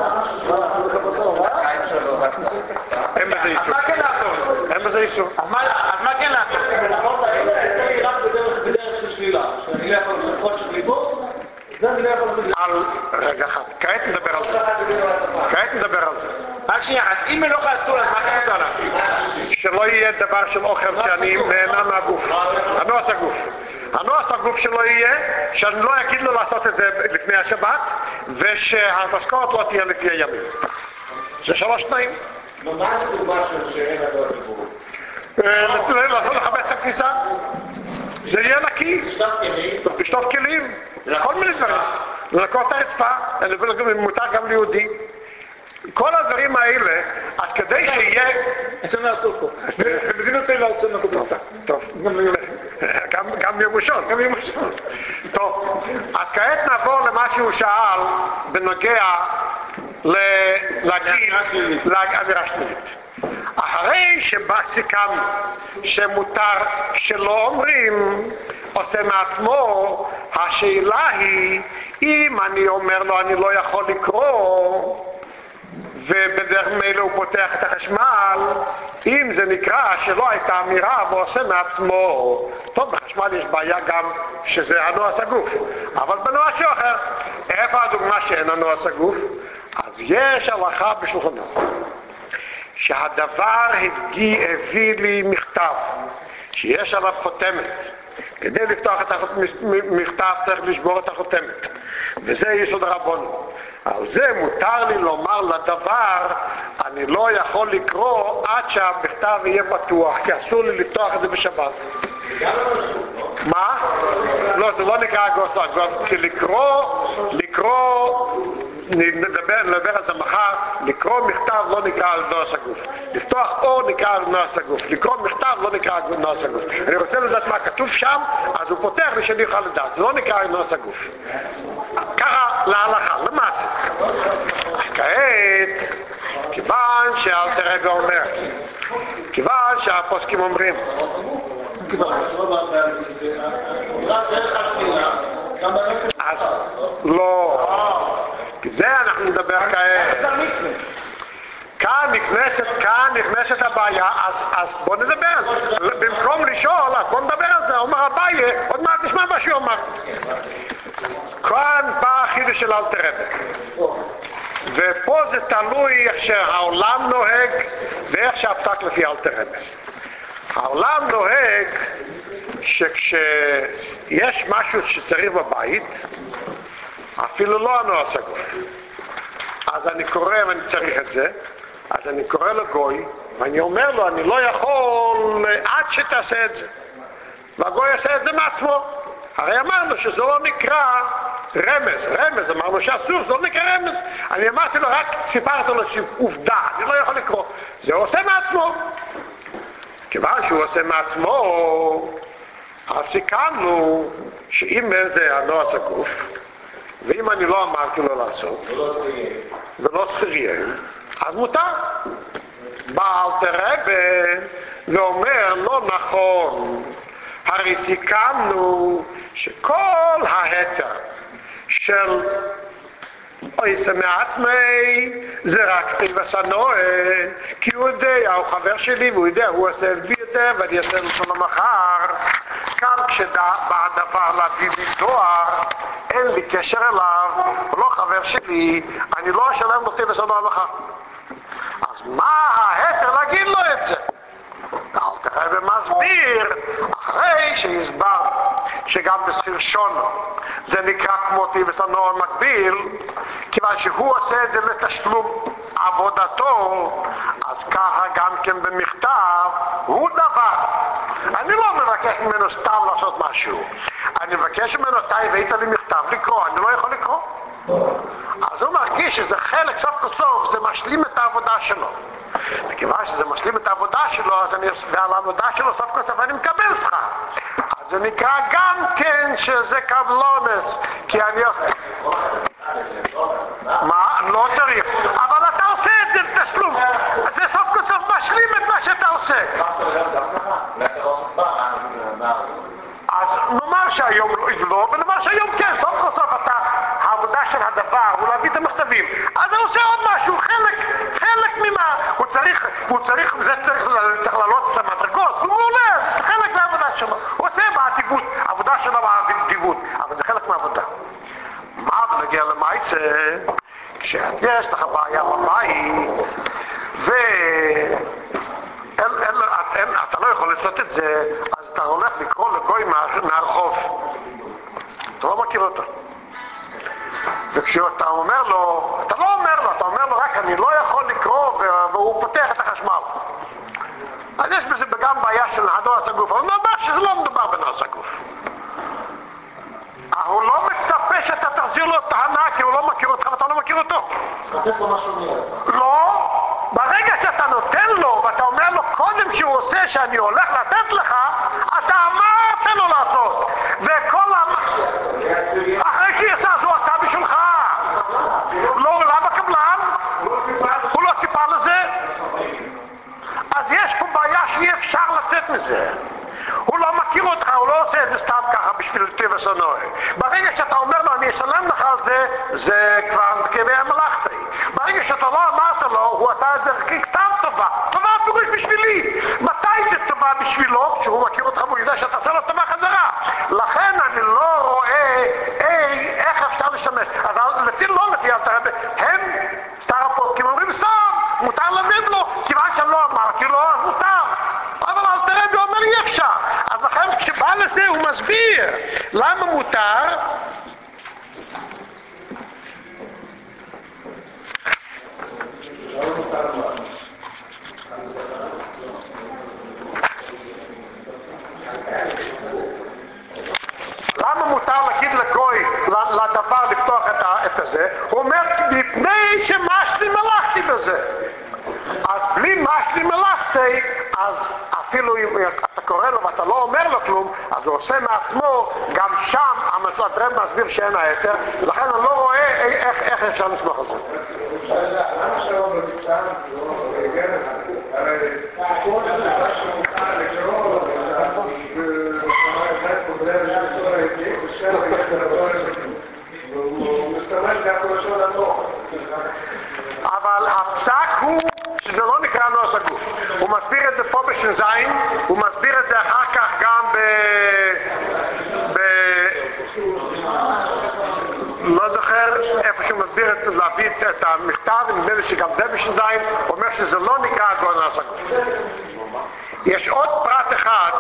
S1: אין בזה איסור.
S2: אז מה כן לעשות?
S1: אין בזה איסור.
S2: אז מה כן לעשות?
S5: אני רק בדרך של שלילה, שאני לא יכול לעשות כל שליבו, זה אני לא יכול לעשות.
S1: על... רגע אחד, כעת נדבר על זה. כעת נדבר על זה.
S2: רק שנייה, אז אם היא לא חצו, אז מה כן עושה לה?
S1: שלא יהיה דבר של אוכל שאני נהנה מהגוף. הנועס הגוף. הנועס הגוף שלו יהיה שאני לא אגיד לו לעשות את זה לפני השבת, ושהמשכורת לא תהיה לפי הימים. זה שלוש תנאים.
S5: מה הדוגמה של שאין הדבר דיבור?
S1: לעשות לחפש את הכניסה. זה יהיה נקי. לשטוף כלים. כל מיני דברים. לנקות את הרצפה. מותר גם ליהודי. כל הדברים האלה, אז כדי שיהיה...
S2: אצלנו לעשות פה. במדינות צריכים לעשות נקות.
S1: טוב. גם יום ראשון. גם יום ראשון. טוב. אז כעת נעבור למה שהוא שאל בנוגע להגיד לאווירה שלילית. אחרי שבא סיכמנו שמותר שלא אומרים עושה מעצמו, השאלה היא אם אני אומר לו אני לא יכול לקרוא ובדרך מילא הוא פותח את החשמל, אם זה נקרא שלא הייתה אמירה ועושה מעצמו. טוב, בחשמל יש בעיה גם שזה הנועס הגוף, אבל בנועס אחר. איפה הדוגמה שאין הנועס הגוף? אז יש הלכה בשולחן ערוך שהדבר הביא, הביא לי מכתב שיש עליו חותמת. כדי לפתוח את המכתב צריך לשבור את החותמת, וזה יסוד רבנו. על זה מותר לי לומר לדבר אני לא יכול לקרוא עד שהמכתב יהיה פתוח, כי אסור לי לפתוח את זה בשבת. מה? לא, זה לא נקרא גוסה, כי לקרוא, לקרוא, נדבר, נדבר על זה מחר, לקרוא מכתב לא נקרא על נועס הגוף. לפתוח אור נקרא על נועס הגוף. לקרוא מכתב לא נקרא על נועס הגוף. אני רוצה לדעת מה כתוב שם, אז הוא פותח לי שאני יכול לדעת. זה לא נקרא על נועס הגוף. ככה להלכה, למעשה. כעת, כיוון שאלתר רבי אומר, כיוון שהפוסקים אומרים, אז לא, זה אנחנו נדבר כעת. כאן נכנסת, כאן נכנסת הבעיה, אז, אז בוא נדבר. במקום לשאול, אז בוא נדבר על זה. אומר הבעיה, עוד מעט נשמע מה שהוא אומר. כאן בא החידוש של אלתר רבי. ופה זה תלוי איך שהעולם נוהג ואיך שהפסק לפי אלתר רבי. העולם נוהג שכשיש משהו שצריך בבית, אפילו לא הנועס הגוף. אז אני קורא ואני צריך את זה, אז אני קורא לגוי ואני אומר לו, אני לא יכול עד שתעשה את זה. והגוי יעשה את זה מעצמו. הרי אמרנו שזה לא נקרא רמז, רמז, אמרנו שאסור, זה לא נקרא רמז. אני אמרתי לו, רק סיפרתי לו עובדה, אני לא יכול לקרוא. זה הוא עושה מעצמו. כיוון שהוא עושה מעצמו, אז סיכמנו שאם זה הנועץ הגוף, ואם אני לא אמרתי לו לעשות, ולא סחריין, אז מותר. בא אלתר רבי ואומר, לא נכון, הרי סיכמנו שכל ההתר של עושה מעצמי זה רק טבע סנועה, כי הוא יודע, הוא חבר שלי והוא יודע, הוא עושה את בי יותר ואני אעשה לו מחר. כאן כשבא הדבר להביא לי תואר, אין לי קשר אליו, הוא לא חבר שלי, אני לא אשלם לו טבע סנועה מחר. אז מה ההתר להגיד לו את זה? אלתר רבי מסביר, אחרי שהסבר שגם בסחיר שונו זה נקרא כמו טבע סנועה מקביל, כיוון שהוא עושה את זה לתשלום עבודתו, אז ככה גם כן במכתב הוא דבר. אני לא מבקש ממנו סתם לעשות משהו, אני מבקש ממנו, אתה הבאת לי מכתב לקרוא, אני לא יכול לקרוא. אז הוא מרגיש שזה חלק, סוף כל סוף זה משלים את העבודה שלו. וכיוון שזה משלים את העבודה שלו, אז אני, ועל העבודה שלו סוף כל סוף אני מקבל שכר. אז זה נקרא גם כן שזה קבלונס, כי אני... מה? לא צריך. אבל אתה עושה את זה לתשלום. אז זה סוף כל סוף משלים את מה שאתה עושה. אז נאמר שהיום לא, ונאמר שהיום כן, סוף כל סוף אתה, העבודה של הדבר הוא להביא את המכתבים. אז הוא עושה עוד משהו, חלק, חלק ממה. הוא צריך, הוא צריך, זה צריך, צריך לעלות את המדרגות. הוא מעולה, זה חלק מהעבודה שלו. הוא עושה בעדיבות, העבודה שלו בעדיבות, אבל זה חלק מהעבודה. מה בנגיע למעשה? כשיש לך בעיה בבית, ו... אין, אין, אין, אתה לא יכול לעשות את זה, אז אתה הולך לקרוא לגוי מהרחוב. אתה לא מכיר אותו. וכשאתה אומר לו, אתה לא אומר לו, אתה אומר לו רק אני לא יכול לקרוא, והוא פותח את החשמל. אז יש בזה גם בעיה של הנועץ הגוף, אבל נאמר שזה לא מדובר בנועץ הגוף. הוא לא מצפה שאתה תחזיר לו את ההנאה, כי הוא לא מכיר אותך ואתה לא מכיר אותו.
S5: לתת לו משהו מיד.
S1: לא. ברגע שאתה נותן לו ואתה אומר לו קודם שהוא עושה שאני הולך לתת לך, אתה אמרת לו לעשות. וכל המ... אחרי שיעשה אז הוא עשה בשבילך. לא, למה קבלן? הוא לא סיפר לזה. אז יש פה בעיה שאי אפשר לצאת מזה. הוא לא מכיר אותך, הוא לא עושה את זה סתם ככה בשביל טבע סנועה. ברגע שאתה אומר לו אני אשלם לך על זה, זה כבר כבי מלאכתי. ברגע שאתה לא אמרת לו, הוא עשה את זה כסתם טובה. טובה פירוש בשבילי. מתי זה טובה בשבילו? כשהוא מכיר אותך והוא יודע שאתה עושה לו טובה חזרה. לכן אני לא רואה אי, איך אפשר לשמש. אז לפי לא לפי אלתר רבי, הם סתר הפוסקים אומרים סתם, מותר לתת לו, כיוון שלא אמרתי לו, אז מותר. אבל אלתר רבי אומר אי אפשר. אז לכן כשבא לזה הוא מסביר למה מותר. למה מותר להגיד לגוי לדבר לפתוח את הזה? הוא אומר מפני שמשלי מלאכתי בזה. אז בלי משלי מלאכתי, אז אפילו אם אתה קורא לו ואתה לא אומר לו כלום, אז הוא עושה מעצמו, גם שם אלתר רבי מסביר שאין ההתר, לכן אני לא רואה איך, איך אפשר לסמוך על זה.
S4: למה שלום במצב לא הגן לך? הרי כל דבר שמותר לקרוא, והוא מסתמך גם בלשון התורה.
S1: אבל הפסק הוא שזה לא נקרא נועץ הגוף. הוא מסביר את זה פה בשנזיים, הוא מסביר את זה אחר כך גם ב... ב... לא זוכר איפה שהוא מסביר את להביא את המכתב, נדמה לי שגם זה בשנזיים, הוא אומר שזה לא נקרא נועץ הגוף. יש עוד פרט אחד.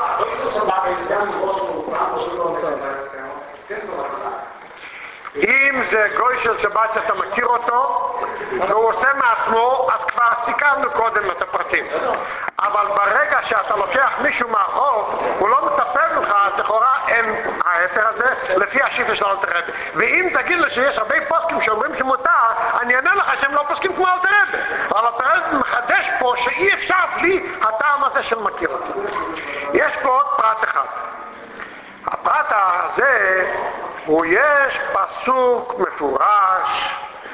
S1: אם זה גוי של שבת שאתה מכיר אותו, והוא עושה מעצמו, אז כבר סיכמנו קודם את הפרטים. אבל ברגע שאתה לוקח מישהו מהרחוב, הוא לא מספר לך, אז לכאורה אין ההיתר הזה, לפי השיטה של אלתר רבי. ואם תגיד לי שיש הרבה פוסקים שאומרים שמותר, אני אענה לך שהם לא פוסקים כמו אלתר רבי. אבל אלתר רבי מחדש פה שאי אפשר בלי הטעם הזה של מכיר אותו. יש פה עוד פרט אחד. הפרט הזה הוא יש פסוק מפורש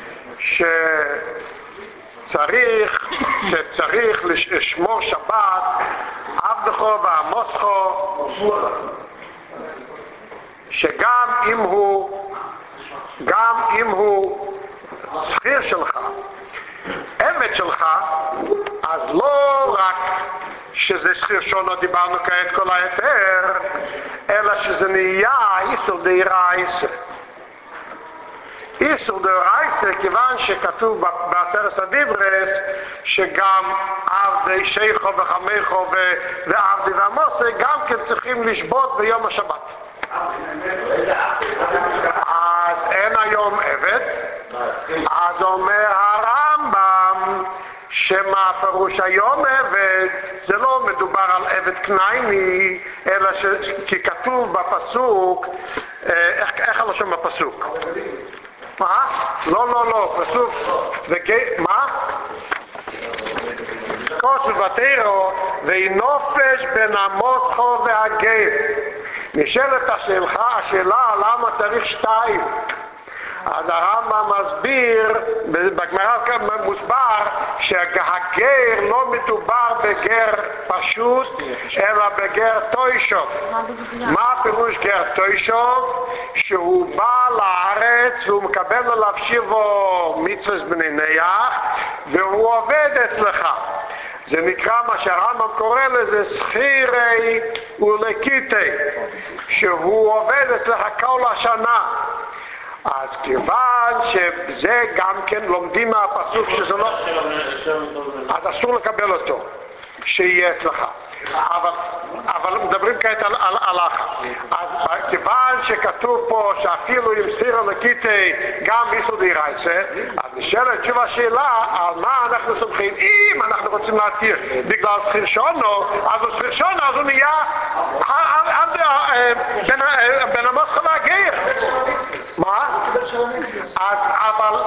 S1: שצריך שצריך לשמור שבת עבדכו ועמוסכו, שגם אם הוא גם אם הוא שכיר שלך, עבד שלך, אז לא רק שזה שכיר שונו, דיברנו כעת כל היתר, אלא שזה נהיה איסור דאורייתא. איסור דאורייתא, כיוון שכתוב בעשרת הדיברס שגם עבדי שייכו וחמייכו ועבדי ועמוסי גם כן צריכים לשבות ביום השבת. אז אין היום עבד, אז אומר הרמב"ם שמה פירוש היום עבד, זה לא מדובר על עבד כנעני, אלא ש... כי כתוב בפסוק, איך, איך הלשון בפסוק? מה? לא, לא, לא, פסוק, וגי... מה? כתוב בתורה, וינופש בין המוסכו והגר. נשאלת השאלה, השאלה למה צריך שתיים. אז הרמב"ם מסביר, בגמרא מוסבר שהגר לא מדובר בגר פשוט, אלא בגר טוישוב. מה הפירוש גר טוישוב? שהוא בא לארץ והוא מקבל עליו שיבו מצוות בני נח והוא עובד אצלך. זה נקרא מה שהרמב"ם קורא לזה שכירי ולקיטי, שהוא עובד אצלך כל השנה. אז כיוון שזה גם כן לומדים מהפסוק שזה לא, אז אסור לקבל אותו, שיהיה אצלך. אבל, אבל מדברים כעת על הלכה. אז כיוון שכתוב פה שאפילו אם שכיר לקיטי גם איסור דאורייתא, אז נשאלת שוב השאלה על מה אנחנו סומכים. אם אנחנו רוצים להתיר בגלל שכיר שונו, אז הוא שכיר שונו, אז הוא נהיה בין המוסכו והגר. מה? אז אבל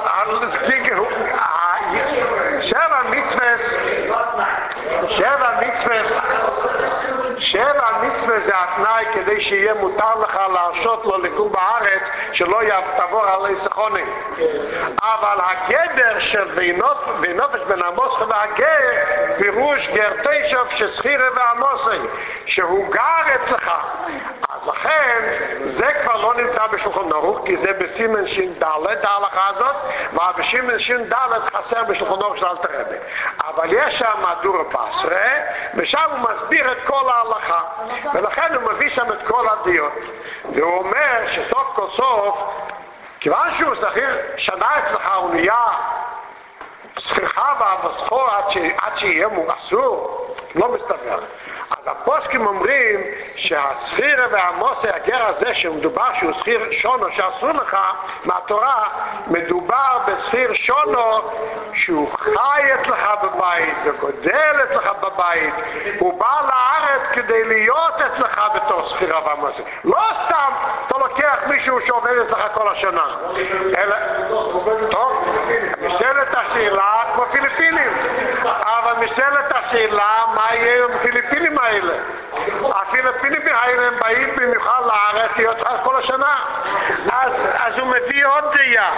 S1: שבע מצוות שבע מצוות שבע מצוות זה התנאי כדי שיהיה מותר לך להרשות לו לגור בארץ שלא תעבור עלי סחונים. אבל הגדר של וינופש בין המוסכו והגר פירוש גר טוישוב ששכירי ועמוסי שהוא גר אצלך. אז לכן זה כבר לא נמצא בשולחן ערוך, כי זה בסימן ש"ד ההלכה הזאת, ובסימן ש"ד חסר בשולחן ערוך של אלתר רבי. אבל יש שם מהדורה בסרה, ושם הוא מסביר את כל ההלכה, ולכן הוא מביא שם את כל הדעות. והוא אומר שסוף כל סוף, כיוון שהוא שכיר שנה אצלך, הוא נהיה שכירך והמסחור עד שיהיה אסור, לא מסתבר. אז הפוסקים אומרים שהשכיר והמוסי הגר הזה שמדובר שהוא שכיר שונו שאסור לך מהתורה, מדובר בשכיר שונו שהוא חי אצלך בבית וגודל אצלך בבית, הוא בא לארץ כדי להיות אצלך בתור שכיר והמוסי. לא סתם אתה לוקח מישהו שעובד אצלך כל השנה, אלא טוב, משאלת השאלה כמו פיליפינים, אבל משאלת השאלה מה יהיה עם פיליפינים האלה. הפיליפינים האלה הם באים במיוחד לארץ להיות כל השנה, אז, אז הוא מביא עוד דעה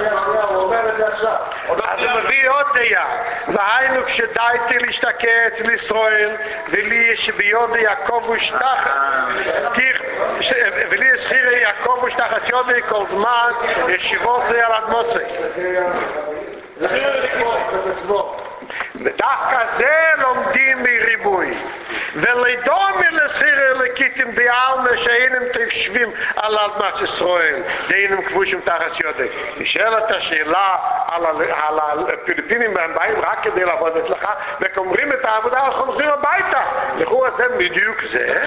S1: אז הוא מביא עוד דעה והיינו כשדייתי להשתקע אצל ישראל ולי יש ביוד יעקב ושתח ולי יש שכיר יעקב ושתחת יודי כל זמן ישיבות זה על אדמוסי. ודווקא זה לומדים מריבוי ולדומי לשכיר לקיטים בעלמה שאינם תשבים על אדמת ישראל ואינם כבושים תחת יודי. נשאלת השאלה על הפיליפינים הם באים רק כדי לעבוד אצלך וכומרים את העבודה אז חוזרים הביתה. לכאורה זה בדיוק זה,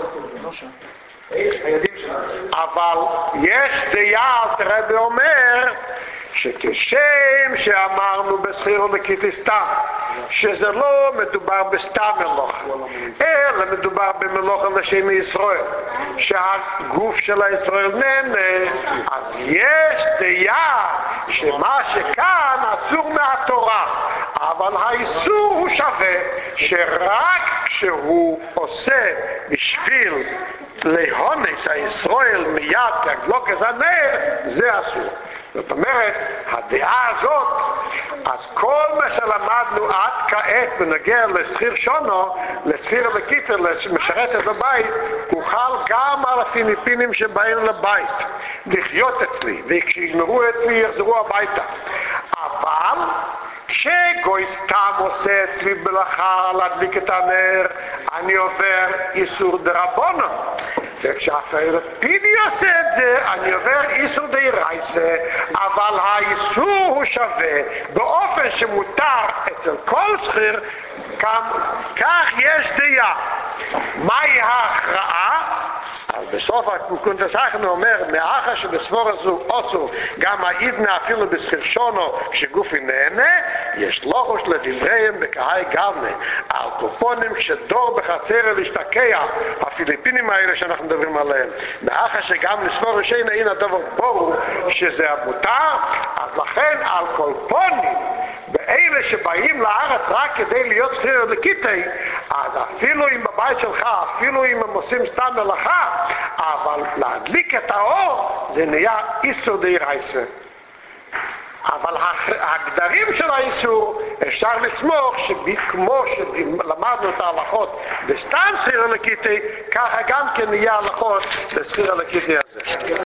S1: אבל יש דעה אלתר רבי אומר שכשם שאמרנו בשכיר ולקיתי סתם, שזה לא מדובר בסתם מלוכה, אלא מדובר במלוכה לשם ישראל, שהגוף של הישראל נהנה, אז יש דעה שמה שכאן אסור מהתורה, אבל האיסור הוא שווה, שרק כשהוא עושה בשביל להונס הישראל מיד כגלוקת הנר, זה אסור. זאת אומרת, הדעה הזאת, אז כל מה שלמדנו עד כעת בנוגע לשכיר שונו, לשכיר לקיטר, למשרתת בבית, הוא חל גם על הפיליפינים שבאים לבית, לחיות אצלי, וכשיגמרו אצלי יחזרו הביתה. אבל כשגוי סתם עושה אצלי מלאכה להדליק את הנר, אני עובר איסור דרבנן. וכשהפיליפיני עושה את זה, אני עובר איסור דאורייתא, אבל האיסור הוא שווה באופן שמותר אצל כל שכיר, כך יש דעה. מהי ההכרעה? אז בסוף הקונטסייכן אומר, מאחר שבסבור הזו עושו גם העידנה אפילו בשכיר שונו כשגופי נהנה, יש לוחוש לדבריהם בקהי גלנה על קופונים כשדור בחצר להשתקע, הפיליפינים האלה שאנחנו מדברים עליהם, מאחר שגם לסבור שאין אין הדבר ברור שזה המותר, אז לכן על קופונים באלה שבאים לארץ רק כדי להיות שכיר לקיטי, אז אפילו אם בבית שלך, אפילו אם הם עושים סתם מלאכה, אבל להדליק את האור זה נהיה איסור דאורייתא. אבל הגדרים של האיסור אפשר לסמוך שכמו שלמדנו את ההלכות בסתם שכיר לקיטי, ככה גם כן נהיה הלכות בשכיר לקיטי הזה.